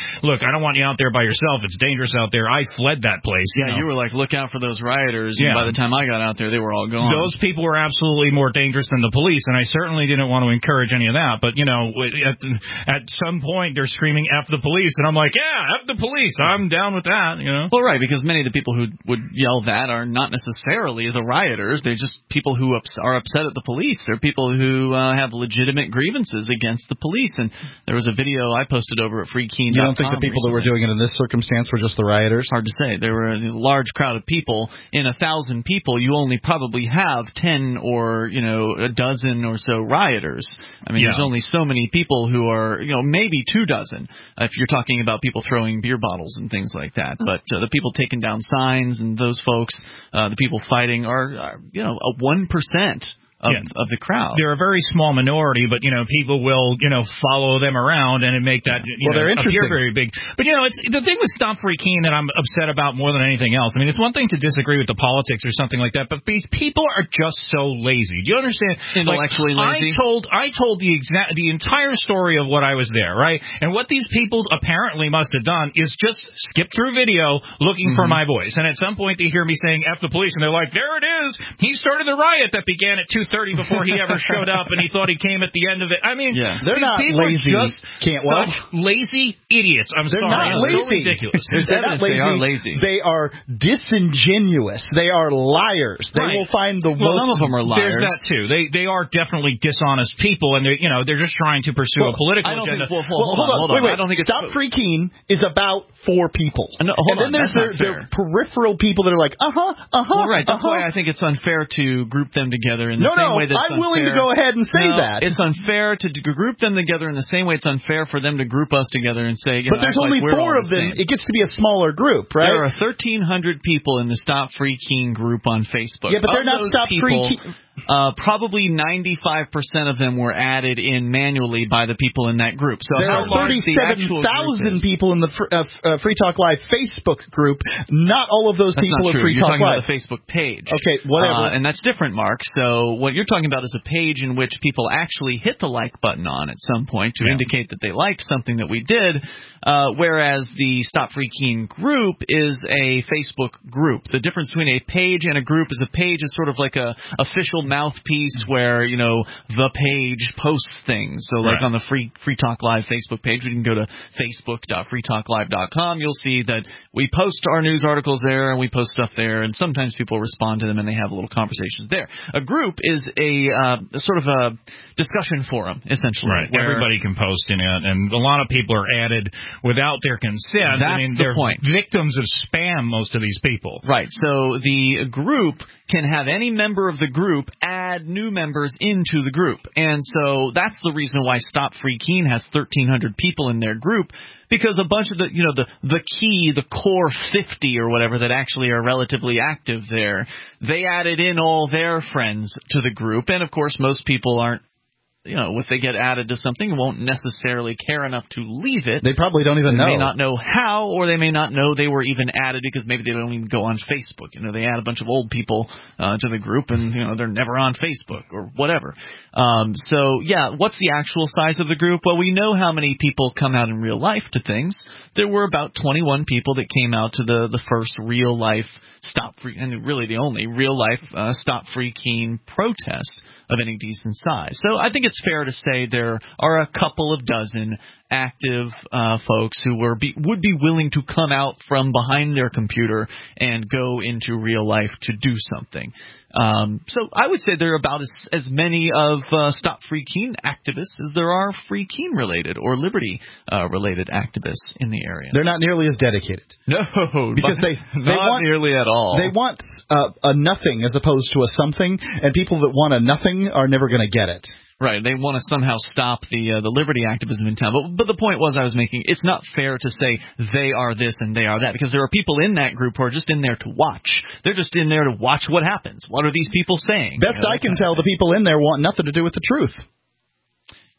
[SPEAKER 3] look, I don't want you out there by yourself. It's dangerous out there. I fled that place. You
[SPEAKER 2] yeah,
[SPEAKER 3] know?
[SPEAKER 2] you were like, look out for those rioters.
[SPEAKER 3] Yeah.
[SPEAKER 2] And by the time I got out there, they were all gone.
[SPEAKER 3] Those people were absolutely more dangerous than the police, and I certainly didn't want to encourage any of that. But, you know, at, at some point, they're screaming, F the police. And I'm like, yeah, F the police. I'm down with that, you know.
[SPEAKER 2] Well, right, because many of the people who would yell that are not necessarily the rioters. They're just people who ups- are upset at the police. They're people who uh, have legitimate grievances against the police. And there was a video I posted over at free keen dot com.
[SPEAKER 4] You don't think the people recently. that were doing it in this circumstance were just the rioters?
[SPEAKER 2] Hard to say. There were a large crowd of people. In a thousand people, you only probably have ten or, you know, a dozen or so rioters. I mean,
[SPEAKER 3] yeah.
[SPEAKER 2] there's only so many people who are, you know, maybe two dozen if you're talking about people throwing beer bottles and things like that. But uh, the people taking down signs and those folks, uh, the people fighting are, are you know, a one percent. Of,
[SPEAKER 3] yeah.
[SPEAKER 2] of the crowd.
[SPEAKER 3] They're a very small minority, but, you know, people will, you know, follow them around and make that, you
[SPEAKER 4] well,
[SPEAKER 3] know,
[SPEAKER 4] they're
[SPEAKER 3] appear very big. But, you know, it's the thing with Stop Free Keene that I'm upset about more than anything else. I mean, it's one thing to disagree with the politics or something like that, but these people are just so lazy. Do you understand?
[SPEAKER 2] Intellectually
[SPEAKER 3] like,
[SPEAKER 2] lazy?
[SPEAKER 3] I told, I told the exact, the entire story of what I was there, right? And what these people apparently must have done is just skip through video looking mm-hmm. for my voice. And at some point they hear me saying F the police, and they're like, there it is. He started the riot that began at two thirty before he ever showed up, and he thought he came at the end of it. I mean,
[SPEAKER 2] yeah.
[SPEAKER 4] they're not lazy.
[SPEAKER 3] Just
[SPEAKER 4] Can't well.
[SPEAKER 3] lazy idiots. I'm
[SPEAKER 4] they're
[SPEAKER 3] sorry,
[SPEAKER 4] not
[SPEAKER 3] it's
[SPEAKER 4] lazy.
[SPEAKER 3] so ridiculous.
[SPEAKER 4] They're not lazy.
[SPEAKER 2] They are lazy.
[SPEAKER 4] They are disingenuous. They are liars. They
[SPEAKER 3] right.
[SPEAKER 4] will find the
[SPEAKER 2] well,
[SPEAKER 4] most.
[SPEAKER 2] Some of them are liars.
[SPEAKER 3] There's that too. They they are definitely dishonest people, and they're you know they're just trying to pursue
[SPEAKER 4] well,
[SPEAKER 3] a political
[SPEAKER 2] I don't
[SPEAKER 3] agenda.
[SPEAKER 2] Think, well,
[SPEAKER 4] well,
[SPEAKER 2] hold, hold on, hold on.
[SPEAKER 4] Wait, wait.
[SPEAKER 2] I don't think
[SPEAKER 4] Stop
[SPEAKER 2] it's
[SPEAKER 4] Free Keene is about four people.
[SPEAKER 2] No, hold
[SPEAKER 4] and then
[SPEAKER 2] on.
[SPEAKER 4] there's
[SPEAKER 2] That's
[SPEAKER 4] their,
[SPEAKER 2] not fair.
[SPEAKER 4] their peripheral people that are like, uh huh, uh huh.
[SPEAKER 2] Well, right. That's
[SPEAKER 4] uh-huh.
[SPEAKER 2] why I think it's unfair to group them together in the
[SPEAKER 4] no,
[SPEAKER 2] same
[SPEAKER 4] no,
[SPEAKER 2] way that's
[SPEAKER 4] I'm
[SPEAKER 2] unfair.
[SPEAKER 4] willing to go ahead and say
[SPEAKER 2] no,
[SPEAKER 4] that.
[SPEAKER 2] It's unfair to group them together in the same way it's unfair for them to group us together and say, you
[SPEAKER 4] but
[SPEAKER 2] know,
[SPEAKER 4] there's
[SPEAKER 2] act
[SPEAKER 4] only
[SPEAKER 2] like
[SPEAKER 4] four
[SPEAKER 2] we're
[SPEAKER 4] of them.
[SPEAKER 2] The
[SPEAKER 4] it gets to be a smaller group, right?
[SPEAKER 2] There are thirteen hundred people in the Stop Free Keene group on Facebook.
[SPEAKER 4] Yeah, but they're
[SPEAKER 2] of
[SPEAKER 4] not Stop
[SPEAKER 2] people,
[SPEAKER 4] Free Keene.
[SPEAKER 2] Uh, probably ninety-five percent of them were added in manually by the people in that group. So
[SPEAKER 4] there
[SPEAKER 2] how
[SPEAKER 4] are
[SPEAKER 2] large the
[SPEAKER 4] thirty-seven thousand people in the fr- uh, uh, Free Talk Live Facebook group. Not all of those
[SPEAKER 2] that's
[SPEAKER 4] people
[SPEAKER 2] not
[SPEAKER 4] are
[SPEAKER 2] true.
[SPEAKER 4] Free
[SPEAKER 2] You're
[SPEAKER 4] Talk
[SPEAKER 2] talking
[SPEAKER 4] Live.
[SPEAKER 2] about the Facebook page.
[SPEAKER 4] Okay, whatever.
[SPEAKER 2] Uh, and that's different, Mark. So what you're talking about is a page in which people actually hit the like button on at some point to
[SPEAKER 3] yeah.
[SPEAKER 2] indicate that they liked something that we did, uh, whereas the Stop Free Keene group is a Facebook group. The difference between a page and a group is a page is sort of like a official mouthpiece where, you know, the page posts things. So like
[SPEAKER 3] right.
[SPEAKER 2] on the Free Free Talk Live Facebook page, we can go to facebook dot free talk live dot com. You'll see that we post our news articles there and we post stuff there, and sometimes people respond to them and they have little conversations there. A group is a, uh, a sort of a discussion forum, essentially.
[SPEAKER 3] Right. Everybody can post in it, and a lot of people are added without their consent.
[SPEAKER 2] That's
[SPEAKER 3] I mean,
[SPEAKER 2] the
[SPEAKER 3] they're
[SPEAKER 2] point.
[SPEAKER 3] Victims of spam, most of these people.
[SPEAKER 2] Right. So the group can have any member of the group add new members into the group. And so that's the reason why Stop Free Keene has thirteen hundred people in their group, because a bunch of the, you know, the, the key, the core fifty or whatever that actually are relatively active there, they added in all their friends to the group. And, of course, most people aren't, you know, if they get added to something, won't necessarily care enough to leave it.
[SPEAKER 4] They probably don't even
[SPEAKER 2] they
[SPEAKER 4] know.
[SPEAKER 2] They may not know how, or they may not know they were even added because maybe they don't even go on Facebook. You know, they add a bunch of old people uh, to the group, and you know they're never on Facebook or whatever. Um, so yeah, what's the actual size of the group? Well, we know how many people come out in real life to things. There were about twenty-one people that came out to the the first real life Stop Free, and really the only real life uh, Stop Free Keene protest of any decent size. So I think it's fair to say there are a couple of dozen active uh, folks who were be, would be willing to come out from behind their computer and go into real life to do something. Um, so I would say there are about as, as many of uh, Stop Free Keene activists as there are Free Keene related or Liberty uh, related activists in the area.
[SPEAKER 4] They're not nearly as dedicated.
[SPEAKER 2] No,
[SPEAKER 4] because they, they
[SPEAKER 2] not
[SPEAKER 4] want,
[SPEAKER 2] nearly at all.
[SPEAKER 4] They want uh, a nothing as opposed to a something, and people that want a nothing are never going to get it.
[SPEAKER 2] Right, they want to somehow stop the uh, the liberty activism in town. But, but the point was I was making, it's not fair to say they are this and they are that, because there are people in that group who are just in there to watch. They're just in there to watch what happens. What are these people saying?
[SPEAKER 4] Best
[SPEAKER 2] you know,
[SPEAKER 4] I can tell, the people in there want nothing to do with the truth.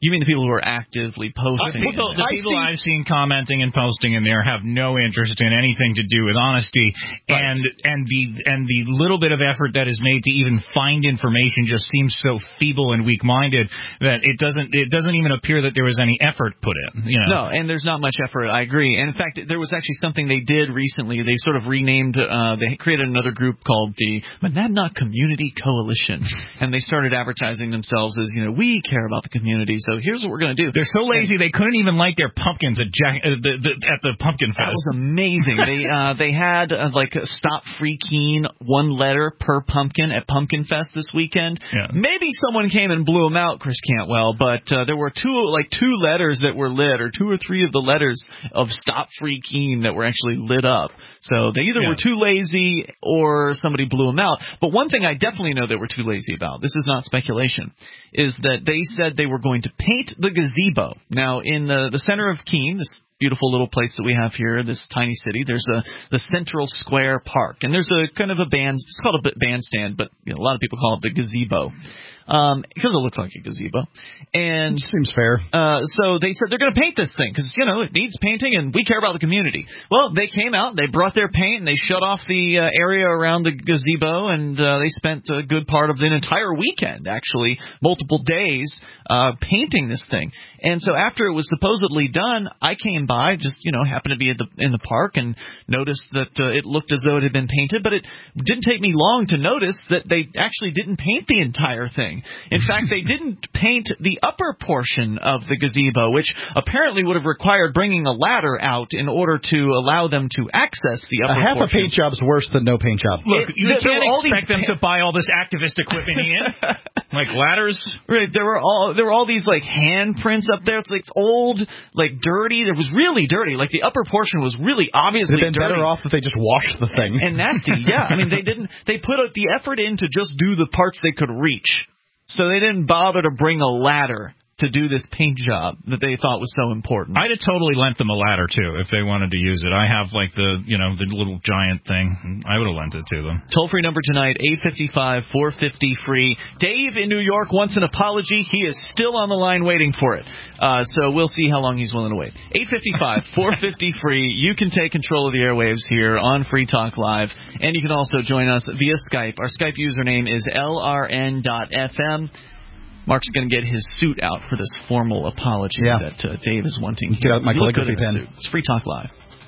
[SPEAKER 2] You mean the people who are actively posting?
[SPEAKER 3] Uh, well, the, the people I've seen commenting and posting in there have no interest in anything to do with honesty, right. and and the and the little bit of effort that is made to even find information just seems so feeble and weak-minded that it doesn't it doesn't even appear that there was any effort put in. You know?
[SPEAKER 2] No, and there's not much effort. I agree. And in fact, there was actually something they did recently. They sort of renamed. Uh, they created another group called the Monadnock Community Coalition, and they started advertising themselves as, you know, we care about the community. So here's what we're going to do.
[SPEAKER 3] They're so lazy and they couldn't even light their pumpkins at, Jack, uh, the, the, at the Pumpkin Fest.
[SPEAKER 2] That was amazing. they uh, they had uh, like Stop Free Keene, one letter per pumpkin at Pumpkin Fest this weekend.
[SPEAKER 3] Yeah.
[SPEAKER 2] Maybe someone came and blew them out, Chris Cantwell, but uh, there were two like two letters that were lit, or two or three of the letters of Stop Free Keene that were actually lit up. So they either yeah. were too lazy or somebody blew them out. But one thing I definitely know they were too lazy about, this is not speculation, is that they said they were going to paint the gazebo. Now, in the, the center of Keene, this beautiful little place that we have here, this tiny city, there's a the Central Square Park, and there's a kind of a band, it's called a bandstand, but you know, a lot of people call it the gazebo. Um, because it looks like a gazebo. And
[SPEAKER 4] seems fair.
[SPEAKER 2] Uh, so they said they're going to paint this thing because, you know, it needs painting and we care about the community. Well, they came out, they brought their paint, and they shut off the uh, area around the gazebo, and uh, they spent a good part of an entire weekend, actually, multiple days, uh, painting this thing. And so after it was supposedly done, I came by, just, you know, happened to be at the, in the park and noticed that uh, it looked as though it had been painted, but it didn't take me long to notice that they actually didn't paint the entire thing. In fact, they didn't paint the upper portion of the gazebo, which apparently would have required bringing a ladder out in order to allow them to access the upper
[SPEAKER 4] a half
[SPEAKER 2] portion.
[SPEAKER 4] a paint job's worse than no paint job.
[SPEAKER 3] Look,
[SPEAKER 2] It,
[SPEAKER 3] you
[SPEAKER 2] there,
[SPEAKER 3] can't
[SPEAKER 2] there
[SPEAKER 3] expect them to buy all this activist equipment in, like ladders.
[SPEAKER 2] Right, there were all there were all these like handprints up there. It's like old, like dirty. It was really dirty. Like the upper portion was really obviously
[SPEAKER 4] dirty. They'd been
[SPEAKER 2] dirty.
[SPEAKER 4] better off if they just washed the thing.
[SPEAKER 2] And nasty, yeah. I mean, they didn't. They put the effort in to just do the parts they could reach. So they didn't bother to bring a ladder to do this paint job that they thought was so important.
[SPEAKER 3] I'd have totally lent them a ladder, too, if they wanted to use it. I have, like, the, you know, the little giant thing. I would have lent it to them.
[SPEAKER 2] Toll-free number tonight, eight five five, four five zero, free. Dave in New York wants an apology. He is still on the line waiting for it. Uh, so we'll see how long he's willing to wait. eight five five, four five zero, free. You can take control of the airwaves here on Free Talk Live. And you can also join us via Skype. Our Skype username is L R N dot F M. Mark's going to get his suit out for this formal apology
[SPEAKER 4] yeah.
[SPEAKER 2] that uh, Dave is wanting.
[SPEAKER 4] Get out my calligraphy pen.
[SPEAKER 2] Suit. It's Free Talk Live.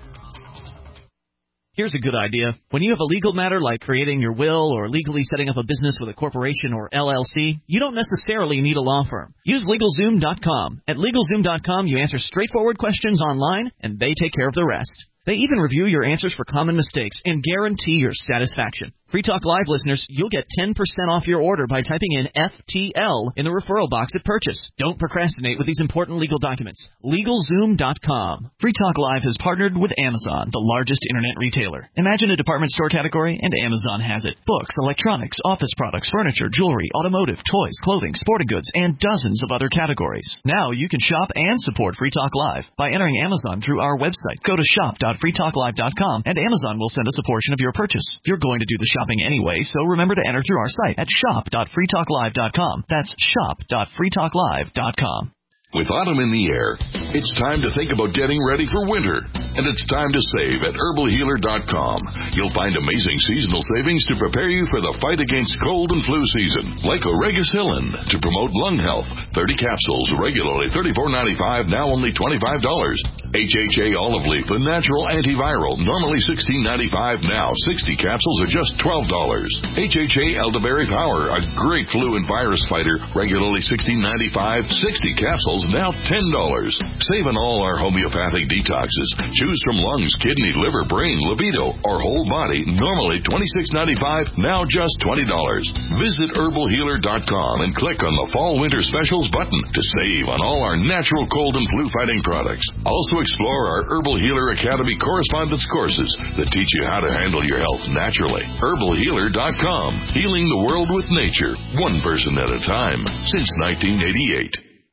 [SPEAKER 2] Here's a good idea. When you have a legal matter like creating your will or legally setting up a business with a corporation or L L C, you don't necessarily need a law firm. Use LegalZoom dot com. At LegalZoom dot com, you answer straightforward questions online, and they take care of the rest. They even review your answers for common mistakes and guarantee your satisfaction. Free Talk Live listeners, you'll get ten percent off your order by typing in F T L in the referral box at purchase. Don't procrastinate with these important legal documents. LegalZoom dot com. Free Talk Live has partnered with Amazon, the largest internet retailer. Imagine a department store category, and Amazon has it. Books, electronics, office products, furniture, jewelry, automotive, toys, clothing, sporting goods, and dozens of other categories. Now you can shop and support Free Talk Live by entering Amazon through our website. Go to shop dot free talk live dot com, and Amazon will send us a portion of your purchase. You're going to do the shopping anyway, so remember to enter through our site at shop dot free talk live dot com. That's shop dot free talk live dot com.
[SPEAKER 19] With autumn in the air, it's time to think about getting ready for winter. And it's time to save at herbal healer dot com. You'll find amazing seasonal savings to prepare you for the fight against cold and flu season. Like Oregacillin to promote lung health. thirty capsules, regularly thirty-four ninety-five, now only twenty-five dollars. H H A olive leaf, a natural antiviral, normally sixteen ninety-five, now sixty capsules are just twelve dollars. H H A elderberry power, a great flu and virus fighter, regularly sixteen ninety-five, sixty capsules now ten dollars. Save on all our homeopathic detoxes. Choose from lungs, kidney, liver, brain, libido, or whole body, normally twenty-six ninety-five, now just twenty dollars. Visit herbal healer dot com and click on the Fall Winter Specials button to save on all our natural cold and flu fighting products. Also explore our Herbal Healer Academy correspondence courses that teach you how to handle your health naturally. herbal healer dot com. Healing the world with nature, one person at a time, since nineteen eighty-eight.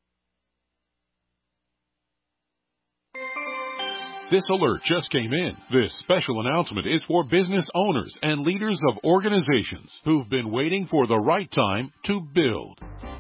[SPEAKER 20] This alert just came in. This special announcement is for business owners and leaders of organizations who've been waiting for the right time to build.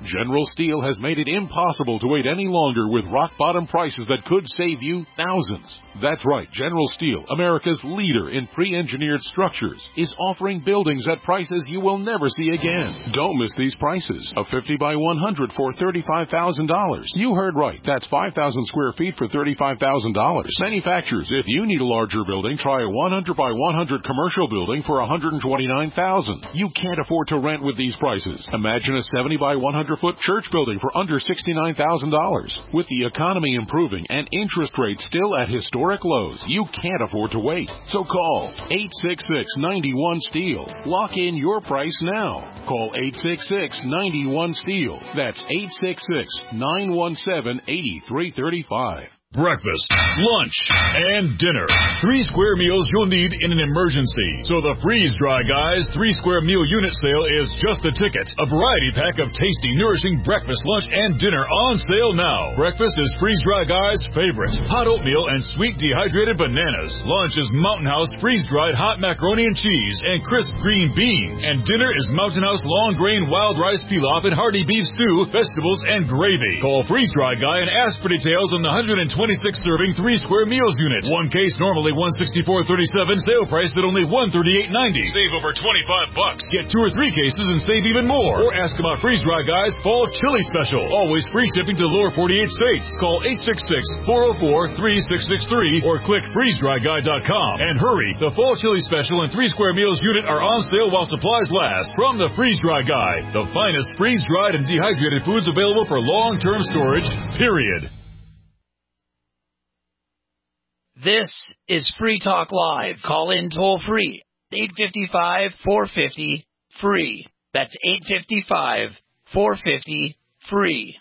[SPEAKER 20] General Steel has made it impossible to wait any longer with rock-bottom prices that could save you thousands. That's right, General Steel, America's leader in pre-engineered structures, is offering buildings at prices you will never see again. Don't miss these prices. A fifty by one hundred for thirty-five thousand dollars. You heard right. That's five thousand square feet for thirty-five thousand dollars. Manufacturers, if you need a larger building, try a one hundred by one hundred commercial building for one hundred twenty-nine thousand dollars. You can't afford to rent with these prices. Imagine a seventy by one hundred foot church building for under sixty-nine thousand dollars. With the economy improving and interest rates still at historic lows, you can't afford to wait. So call eight six six, nine one, STEEL. Lock in your price now. Call eight six six, nine one, STEEL. That's eight six six, nine one seven, eight three three five.
[SPEAKER 17] Breakfast, lunch, and dinner. Three square meals you'll need in an emergency. So the Freeze Dry Guys three square meal unit sale is just a ticket. A variety pack of tasty, nourishing breakfast, lunch, and dinner on sale now. Breakfast is Freeze Dry Guys' favorite. Hot oatmeal and sweet dehydrated bananas. Lunch is Mountain House freeze-dried hot macaroni and cheese and crisp green beans. And dinner is Mountain House long grain wild rice pilaf and hearty beef stew, vegetables, and gravy. Call Freeze Dry Guy and ask for details on the one hundred twenty-six serving three square meals unit. One case normally one sixty-four thirty-seven, sale price at only one thirty-eight ninety. Save over twenty-five bucks. Get two or three cases and save even more. Or ask about Freeze Dry Guys Fall Chili Special. Always free shipping to the lower forty-eight states. Call eight six six, four oh four, three six six three or click freeze dry guy dot com. And hurry, the Fall Chili Special and three square meals unit are on sale while supplies last from the Freeze Dry Guy. The finest freeze-dried and dehydrated foods available for long-term storage, period.
[SPEAKER 12] This is Free Talk Live. Call in toll free. eight five five, four five zero, free. That's eight five five, four five zero, free.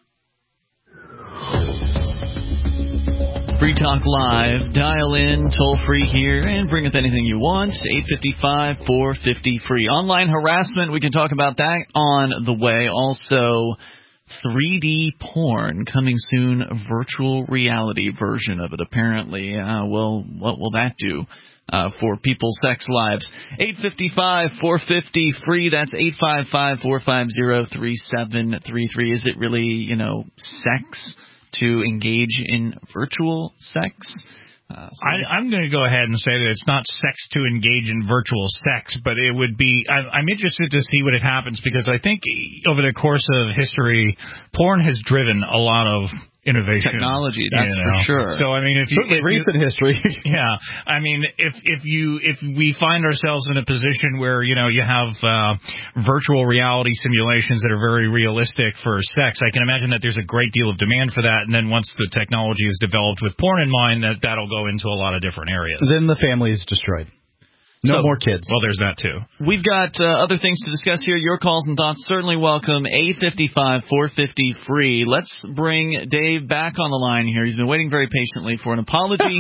[SPEAKER 2] Free Talk Live. Dial in toll free here and bring up anything you want. eight five five, four five zero, free. Online harassment, we can talk about that on the way. Also, three D porn coming soon, a virtual reality version of it, apparently. Uh, well, what will that do uh, for people's sex lives? eight five five, four five zero, free. That's eight five five, four five zero, three seven three three. Is it really, you know, sex to engage in virtual sex? Uh, so
[SPEAKER 3] I, I'm going to go ahead and say that it's not sex to engage in virtual sex, but it would be. I, I'm interested to see what it happens because I think over the course of history, porn has driven a lot of innovation,
[SPEAKER 2] technology. That's you know. for sure.
[SPEAKER 3] So I mean, if you,
[SPEAKER 4] certainly
[SPEAKER 3] if
[SPEAKER 4] recent
[SPEAKER 3] you,
[SPEAKER 4] history.
[SPEAKER 3] yeah, I mean, if if you if we find ourselves in a position where you know you have uh, virtual reality simulations that are very realistic for sex, I can imagine that there's a great deal of demand for that. And then once the technology is developed with porn in mind, that that'll go into a lot of different areas.
[SPEAKER 4] Then the family is destroyed. No
[SPEAKER 2] so,
[SPEAKER 4] more kids.
[SPEAKER 3] Well, there's that, too.
[SPEAKER 2] We've got uh, other things to discuss here. Your calls and thoughts certainly welcome. eight five five, four five zero, free. Let's bring Dave back on the line here. He's been waiting very patiently for an apology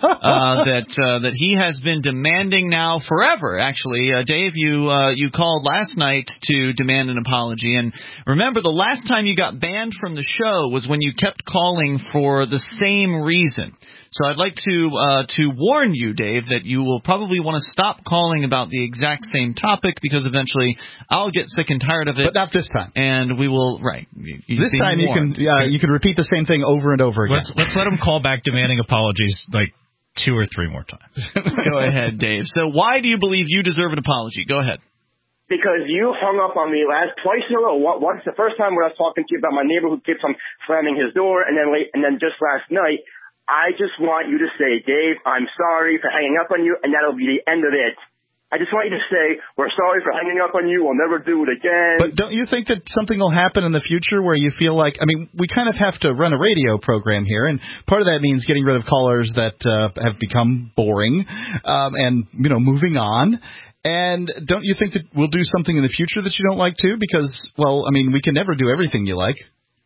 [SPEAKER 2] uh, that uh, that he has been demanding now forever, actually. Uh, Dave, you uh, you called last night to demand an apology. And remember, the last time you got banned from the show was when you kept calling for the same reason. So I'd like to uh, to warn you, Dave, that you will probably want to stop calling about the exact same topic because eventually I'll get sick and tired of it.
[SPEAKER 4] But not this time.
[SPEAKER 2] And we will, right. You, you
[SPEAKER 4] this time you can uh, you can repeat the same thing over and over again.
[SPEAKER 3] Let's, let's let him call back demanding apologies like two or three more times.
[SPEAKER 2] Go ahead, Dave. So why do you believe you deserve an apology? Go ahead.
[SPEAKER 14] Because you hung up on me last twice in a row. Once the first time when I was talking to you about my neighbor who keeps on slamming his door, and then late, and then just last night. I just want you to say, Dave, I'm sorry for hanging up on you, and that'll be the end of it. I just want you to say, we're sorry for hanging up on you, we'll never do it again.
[SPEAKER 4] But don't you think that something will happen in the future where you feel like, I mean, we kind of have to run a radio program here, and part of that means getting rid of callers that uh, have become boring um, and, you know, moving on. And don't you think that we'll do something in the future that you don't like too? Because, well, I mean, we can never do everything you like.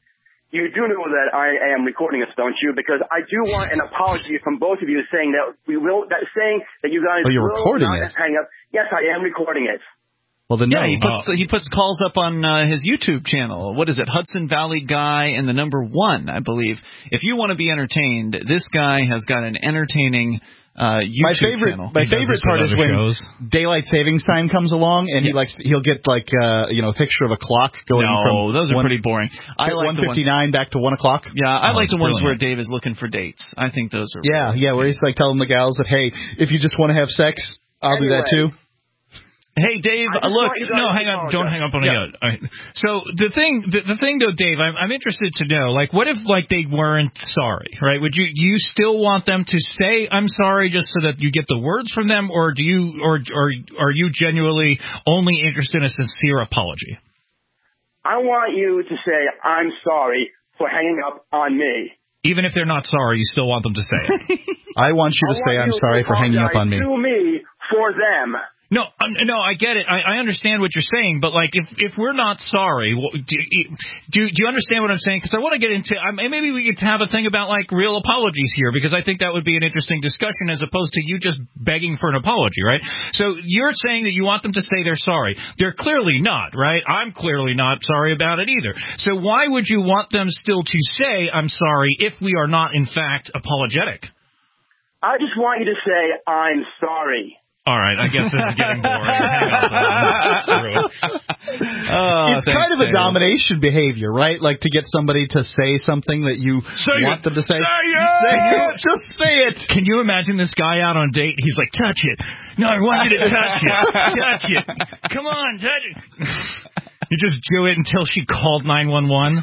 [SPEAKER 14] You do know that I am recording this, don't you? Because I do want an apology from both of you saying that we will, that saying that you guys
[SPEAKER 4] oh, you're
[SPEAKER 14] will
[SPEAKER 4] recording
[SPEAKER 14] not
[SPEAKER 4] it.
[SPEAKER 14] hang up. Yes, I am recording it.
[SPEAKER 4] Well, then
[SPEAKER 2] yeah,
[SPEAKER 4] no.
[SPEAKER 2] he puts uh, he puts calls up on uh, his YouTube channel. What is it? Hudson Valley Guy and the number one, I believe. If you want to be entertained, this guy has got an entertaining uh, YouTube
[SPEAKER 4] my favorite,
[SPEAKER 2] channel.
[SPEAKER 4] My favorite part is when shows. daylight savings time comes along, and yes. he likes he'll get like uh, you know a picture of a clock going
[SPEAKER 2] no,
[SPEAKER 4] from
[SPEAKER 2] those are
[SPEAKER 4] one,
[SPEAKER 2] pretty boring. I like
[SPEAKER 4] one fifty nine back to one o'clock.
[SPEAKER 2] Yeah, I
[SPEAKER 4] oh,
[SPEAKER 2] like the ones
[SPEAKER 4] brilliant.
[SPEAKER 2] where Dave is looking for dates. I think those are
[SPEAKER 4] yeah,
[SPEAKER 2] really
[SPEAKER 4] yeah, where he's like telling the gals that hey, if you just want to have sex, I'll anyway. do that too.
[SPEAKER 2] Hey, Dave, uh, look,
[SPEAKER 3] no, hang on, don't hang up on yeah. it. Right. So the thing, the, the thing though, Dave, I'm, I'm interested to know, like, what if, like, they weren't sorry, right? Would you, you still want them to say, I'm sorry, just so that you get the words from them, or do you, or, or are you genuinely only interested in a sincere apology?
[SPEAKER 14] I want you to say, I'm sorry for hanging up on me.
[SPEAKER 3] Even if they're not sorry, you still want them to say it.
[SPEAKER 4] I want you to
[SPEAKER 14] I
[SPEAKER 4] say, I'm sorry for hanging up on me.
[SPEAKER 14] To me, for them.
[SPEAKER 3] No, no, I get it. I, I understand what you're saying, but like, if if we're not sorry, do do, do you understand what I'm saying? Because I want to get into I, maybe we could have a thing about like real apologies here, because I think that would be an interesting discussion as opposed to you just begging for an apology, right? So you're saying that you want them to say they're sorry. They're clearly not, right? I'm clearly not sorry about it either. So why would you want them still to say I'm sorry if we are not in fact apologetic?
[SPEAKER 14] I just want you to say I'm sorry.
[SPEAKER 3] All right, I guess this is getting boring. Hang on.
[SPEAKER 4] oh, it's kind of a Dave. domination behavior, right? Like to get somebody to say something that you say want it. them to say.
[SPEAKER 3] Say it!
[SPEAKER 4] Say it! Just say it!
[SPEAKER 3] Can you imagine this guy out on a date? He's like, touch it. No, I want you to touch it. Touch it. Come on, touch it. You just do it until she called nine one one.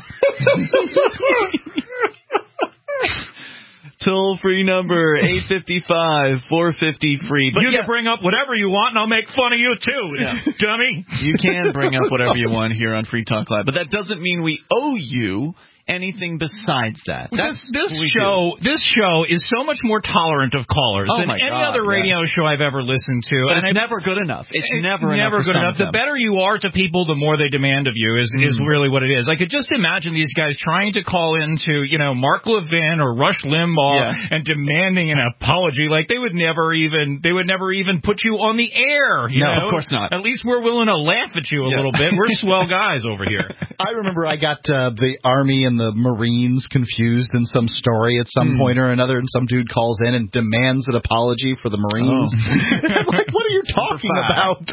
[SPEAKER 2] Toll-free number, eight five five, four five zero, free.
[SPEAKER 3] But you yeah. can bring up whatever you want, and I'll make fun of you, too,
[SPEAKER 2] yeah.
[SPEAKER 3] dummy.
[SPEAKER 2] You can bring up whatever you want here on Free Talk Live, but that doesn't mean we owe you anything besides that.
[SPEAKER 3] That's this, this show. Do. This show is so much more tolerant of callers
[SPEAKER 2] oh
[SPEAKER 3] than
[SPEAKER 2] my
[SPEAKER 3] any
[SPEAKER 2] God,
[SPEAKER 3] other radio
[SPEAKER 2] yes.
[SPEAKER 3] show I've ever listened to.
[SPEAKER 2] But
[SPEAKER 3] and
[SPEAKER 2] it's
[SPEAKER 3] I,
[SPEAKER 2] never good enough. It's,
[SPEAKER 3] it's
[SPEAKER 2] never,
[SPEAKER 3] never
[SPEAKER 2] enough
[SPEAKER 3] good enough.
[SPEAKER 2] The
[SPEAKER 3] better you are to people, the more they demand of you. Is mm. is really what it is. I could just imagine these guys trying to call into you know Mark Levin or Rush Limbaugh yeah. and demanding an apology. Like they would never even they would never even put you on the air. You
[SPEAKER 2] no,
[SPEAKER 3] know?
[SPEAKER 2] of course not.
[SPEAKER 3] At least we're willing to laugh at you a
[SPEAKER 2] yeah.
[SPEAKER 3] little bit. We're swell guys over here.
[SPEAKER 4] I remember I got uh, the Army and the Marines confused in some story at some mm. point or another, and some dude calls in and demands an apology for the Marines. Oh. I'm like, what are you talking about?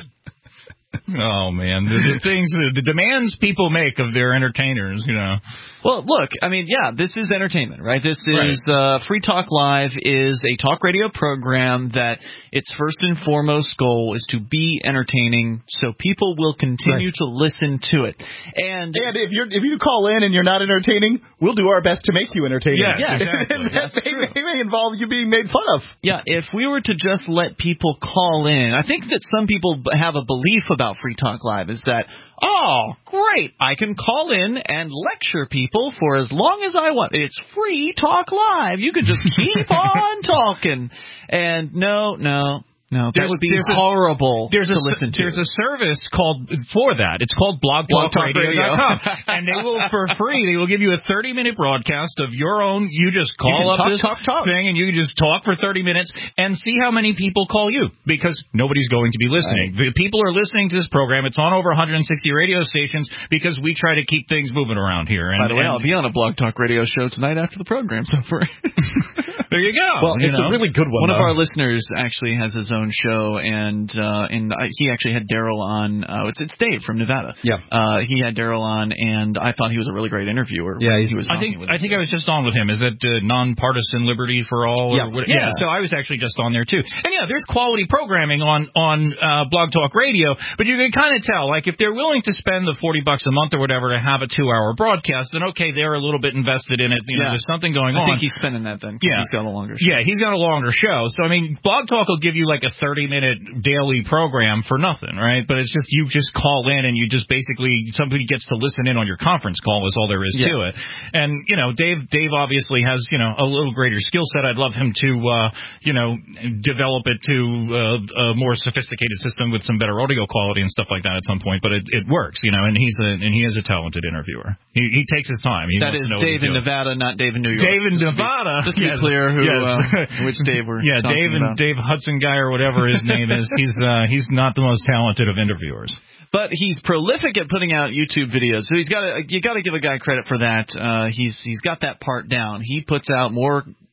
[SPEAKER 3] Oh, man. The, the things, the demands people make of their entertainers, you know.
[SPEAKER 2] Well, look, I mean, yeah, this is entertainment, right? This is, right. uh, Free Talk Live is a talk radio program that its first and foremost goal is to be entertaining, so people will continue right. to listen to it. And,
[SPEAKER 4] and if you're if you call in and you're not entertaining, we'll do our best to make you entertaining.
[SPEAKER 3] Yeah, yeah exactly.
[SPEAKER 4] and that may, may, may involve you being made fun of.
[SPEAKER 2] Yeah, if we were to just let people call in, I think that some people have a belief about Free Talk Live is that, oh, great, I can call in and lecture people for as long as I want. It's Free Talk Live. You can just keep on talking. And no, no. No, that
[SPEAKER 3] there's,
[SPEAKER 2] would be
[SPEAKER 3] there's
[SPEAKER 2] horrible
[SPEAKER 3] a, there's
[SPEAKER 2] to
[SPEAKER 3] a,
[SPEAKER 2] listen to.
[SPEAKER 3] There's a service called for that. It's called blog talk radio dot com. And they will, for free, they will give you a thirty-minute broadcast of your own. You just call up
[SPEAKER 2] talk,
[SPEAKER 3] this
[SPEAKER 2] talk, talk.
[SPEAKER 3] thing, and you can just talk for thirty minutes and see how many people call you, because nobody's going to be listening. Right. The people are listening to this program. It's on over one hundred sixty radio stations because we try to keep things moving around here. And,
[SPEAKER 2] By the way,
[SPEAKER 3] and,
[SPEAKER 2] I'll be on a Blog Talk Radio show tonight after the program's over.
[SPEAKER 3] There you go.
[SPEAKER 4] Well,
[SPEAKER 3] you
[SPEAKER 4] it's
[SPEAKER 3] know.
[SPEAKER 4] a really good one.
[SPEAKER 2] One
[SPEAKER 4] though.
[SPEAKER 2] of our listeners actually has his own show, and And uh, and I, he actually had Daryl on. Uh, it's, it's Dave from Nevada.
[SPEAKER 4] Yeah.
[SPEAKER 2] Uh, he had Daryl on, and I thought he was a really great interviewer.
[SPEAKER 4] Yeah,
[SPEAKER 2] he was.
[SPEAKER 3] I think I think I was just on with him. Is that uh, nonpartisan liberty for all?
[SPEAKER 4] Yeah.
[SPEAKER 3] Or what,
[SPEAKER 2] yeah.
[SPEAKER 3] yeah. So I was actually just on there too. And yeah, there's quality programming on on uh, Blog Talk Radio, but you can kind of tell, like, if they're willing to spend the forty bucks a month or whatever to have a two hour broadcast, then okay, they're a little bit invested in it. You know,
[SPEAKER 2] yeah.
[SPEAKER 3] there's something going
[SPEAKER 2] I
[SPEAKER 3] on.
[SPEAKER 2] I think he's spending that then.
[SPEAKER 3] Yeah.
[SPEAKER 2] He's got a longer show.
[SPEAKER 3] Yeah, he's got a longer show. So I mean, Blog Talk will give you like a thirty minute daily program for nothing, right? But it's just, you just call in and you just basically, somebody gets to listen in on your conference call is all there is yeah. to it. And, you know, Dave, Dave obviously has, you know, a little greater skill set. I'd love him to, uh, you know, develop it to uh, a more sophisticated system with some better audio quality and stuff like that at some point. But it, it works, you know, and he's a, and he is a talented interviewer. He, he takes his time. He
[SPEAKER 2] that is Dave in Nevada, not Dave in New York.
[SPEAKER 3] Dave in
[SPEAKER 2] just
[SPEAKER 3] Nevada.
[SPEAKER 2] To be, just to be
[SPEAKER 3] yes.
[SPEAKER 2] clear who,
[SPEAKER 3] yes.
[SPEAKER 2] uh, which Dave we're
[SPEAKER 3] yeah,
[SPEAKER 2] talking
[SPEAKER 3] Dave and
[SPEAKER 2] about.
[SPEAKER 3] Dave Hudson guy or whatever his name is. He's uh, he's not the most talented of interviewers.
[SPEAKER 2] But he's prolific at putting out YouTube videos, so he's got to, you got to give a guy credit for that. Uh, he's he's got that part down. He puts out more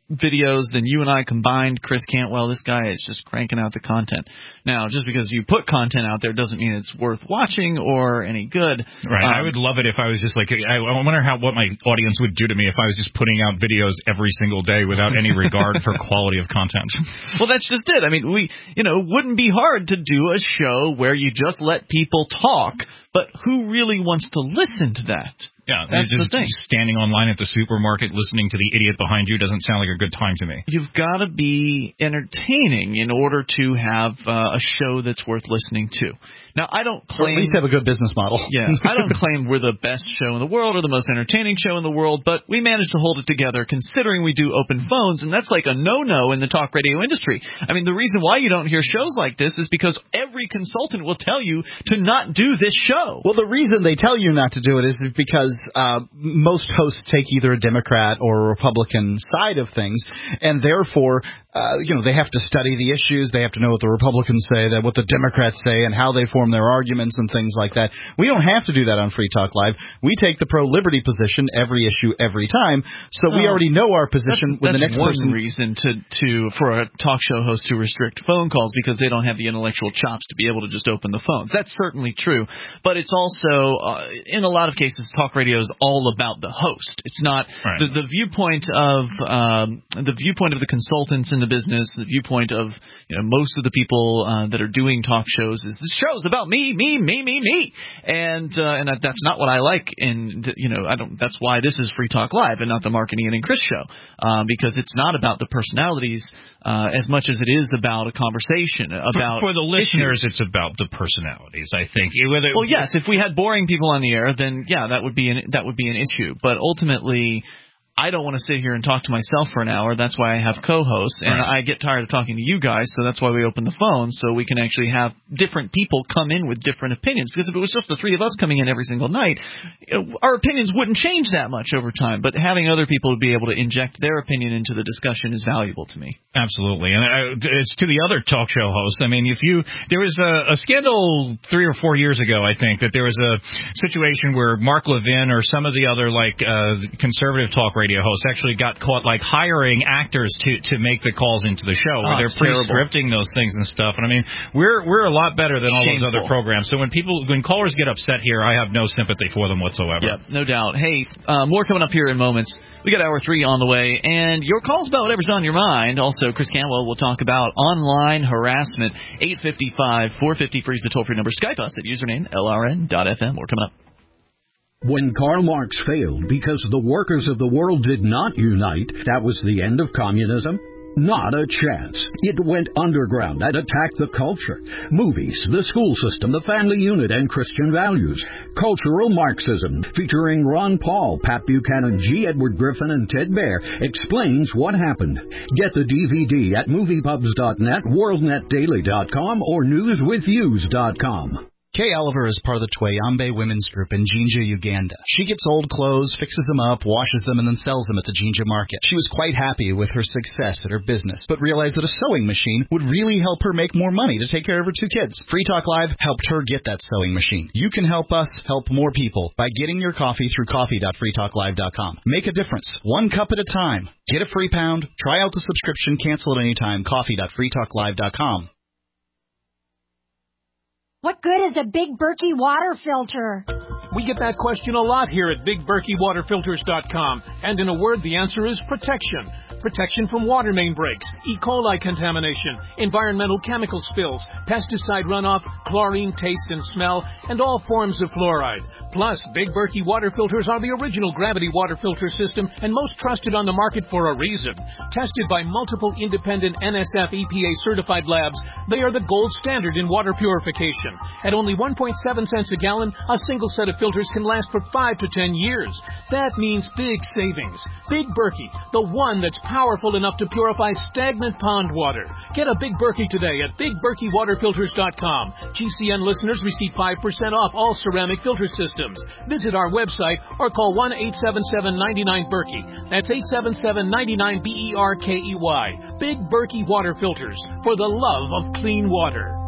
[SPEAKER 2] videos than you and I combined. Chris Cantwell, this guy is just cranking out the content. Now, just because you put content out there doesn't mean it's worth watching or any good.
[SPEAKER 3] Right.
[SPEAKER 2] Um,
[SPEAKER 3] I would love it if I was just like, I wonder how what my audience would do to me if I was just putting out videos every single day without any regard for quality of content.
[SPEAKER 2] Well, that's just it. I mean, we, you know, it wouldn't be hard to do a show where you just let people talk, but who really wants to listen to that?
[SPEAKER 3] Yeah,
[SPEAKER 2] that's
[SPEAKER 3] just
[SPEAKER 2] the thing.
[SPEAKER 3] Standing online at the supermarket listening to the idiot behind you doesn't sound like a good time to me.
[SPEAKER 2] You've got to be entertaining in order to have uh, a show that's worth listening to. Now, I don't claim...
[SPEAKER 4] Or at least have a good business model.
[SPEAKER 2] Yeah, I don't claim we're the best show in the world or the most entertaining show in the world, but we managed to hold it together considering we do open phones, and that's like a no-no in the talk radio industry. I mean, the reason why you don't hear shows like this is because every consultant will tell you to not do this show.
[SPEAKER 4] Well, the reason they tell you not to do it is because uh, most hosts take either a Democrat or a Republican side of things, and therefore, uh, you know, they have to study the issues, they have to know what the Republicans say, that what the Democrats say, and how they form their arguments and things like that. We don't have to do that on Free Talk Live. We take the pro-liberty position every issue, every time, so we
[SPEAKER 2] Oh,
[SPEAKER 4] already know our position.
[SPEAKER 2] That's,
[SPEAKER 4] when
[SPEAKER 2] that's
[SPEAKER 4] the next
[SPEAKER 2] one
[SPEAKER 4] person
[SPEAKER 2] reason to, to for a talk show host to restrict phone calls, because they don't have the intellectual chops to be able to just open the phones. That's certainly true, but it's also, uh, in a lot of cases, talk radio is all about the host. It's not
[SPEAKER 3] right.
[SPEAKER 2] the, the viewpoint of um, the viewpoint of the consultants in the business, the viewpoint of you know most of the people uh, that are doing talk shows is this show's about me, me, me, me, me, and uh, and that's not what I like. And you know, I don't. That's why this is Free Talk Live and not the Mark and Ian and Chris show, um, because it's not about the personalities uh, as much as it is about a conversation about
[SPEAKER 3] for, for the listeners.
[SPEAKER 2] issues.
[SPEAKER 3] It's about the personalities. I think. Whether,
[SPEAKER 2] well, yes, if we had boring people on the air, then yeah, that would be an that would be an issue. But ultimately, I don't want to sit here and talk to myself for an hour. That's why I have co-hosts, and
[SPEAKER 3] right.
[SPEAKER 2] I get tired of talking to you guys, so that's why we open the phone, so we can actually have different people come in with different opinions. Because if it was just the three of us coming in every single night, you know, our opinions wouldn't change that much over time. But having other people be able to inject their opinion into the discussion is valuable to me.
[SPEAKER 3] Absolutely, and I, it's to the other talk show hosts. I mean, if you there was a, a scandal three or four years ago, I think, that there was a situation where Mark Levin or some of the other like uh, conservative talk radio hosts actually got caught like hiring actors to to make the calls into the show, where
[SPEAKER 2] Oh,
[SPEAKER 3] they're
[SPEAKER 2] it's terrible.
[SPEAKER 3] pre-scripting those things and stuff. And I mean, we're we're a lot better than all those
[SPEAKER 2] Shameful.
[SPEAKER 3] other programs. So when people when callers get upset here, I have no sympathy for them whatsoever.
[SPEAKER 2] Yep, no doubt. Hey, uh, more coming up here in moments. We got hour three on the way, and your calls about whatever's on your mind. Also, Chris Cantwell will talk about online harassment. eight five five, four five zero, free is the toll-free number. Skype us at username L R N dot F M. More coming up.
[SPEAKER 21] When Karl Marx failed because the workers of the world did not unite, that was the end of communism? Not a chance. It went underground and attacked the culture. Movies, the school system, the family unit, and Christian values. Cultural Marxism, featuring Ron Paul, Pat Buchanan, G. Edward Griffin, and Ted Baer, explains what happened. Get the D V D at moviepubs dot net, world net daily dot com, or news with views dot com.
[SPEAKER 4] Kay Oliver is part of the Tweyambe Women's Group in Jinja, Uganda. She gets old clothes, fixes them up, washes them, and then sells them at the Jinja market. She was quite happy with her success at her business, but realized that a sewing machine would really help her make more money to take care of her two kids. Free Talk Live helped her get that sewing machine. You can help us help more people by getting your coffee through coffee dot free talk live dot com. Make a differerence, one cup at a time. Get a free pound, try out the subscription, cancel at any time, coffee dot free talk live dot com.
[SPEAKER 22] What good is a Big Berkey water filter?
[SPEAKER 15] We get that question a lot here at big berkey water filters dot com. And in a word, the answer is protection. Protection from water main breaks, E. coli contamination, environmental chemical spills, pesticide runoff, chlorine taste and smell, and all forms of fluoride. Plus, Big Berkey water filters are the original gravity water filter system and most trusted on the market for a reason. Tested by multiple independent N S F E P A certified labs, they are the gold standard in water purification. At only one point seven cents a gallon, a single set of filters can last for five to ten years. That means big savings. Big Berkey, the one that's powerful enough to purify stagnant pond water. Get a Big Berkey today at big berkey water filters dot com. G C N listeners receive five percent off all ceramic filter systems. Visit our website or call one eight seven seven, nine nine, Berkey. That's eight seven seven, nine nine, B E R K E Y. Big Berkey Water Filters, for the love of clean water.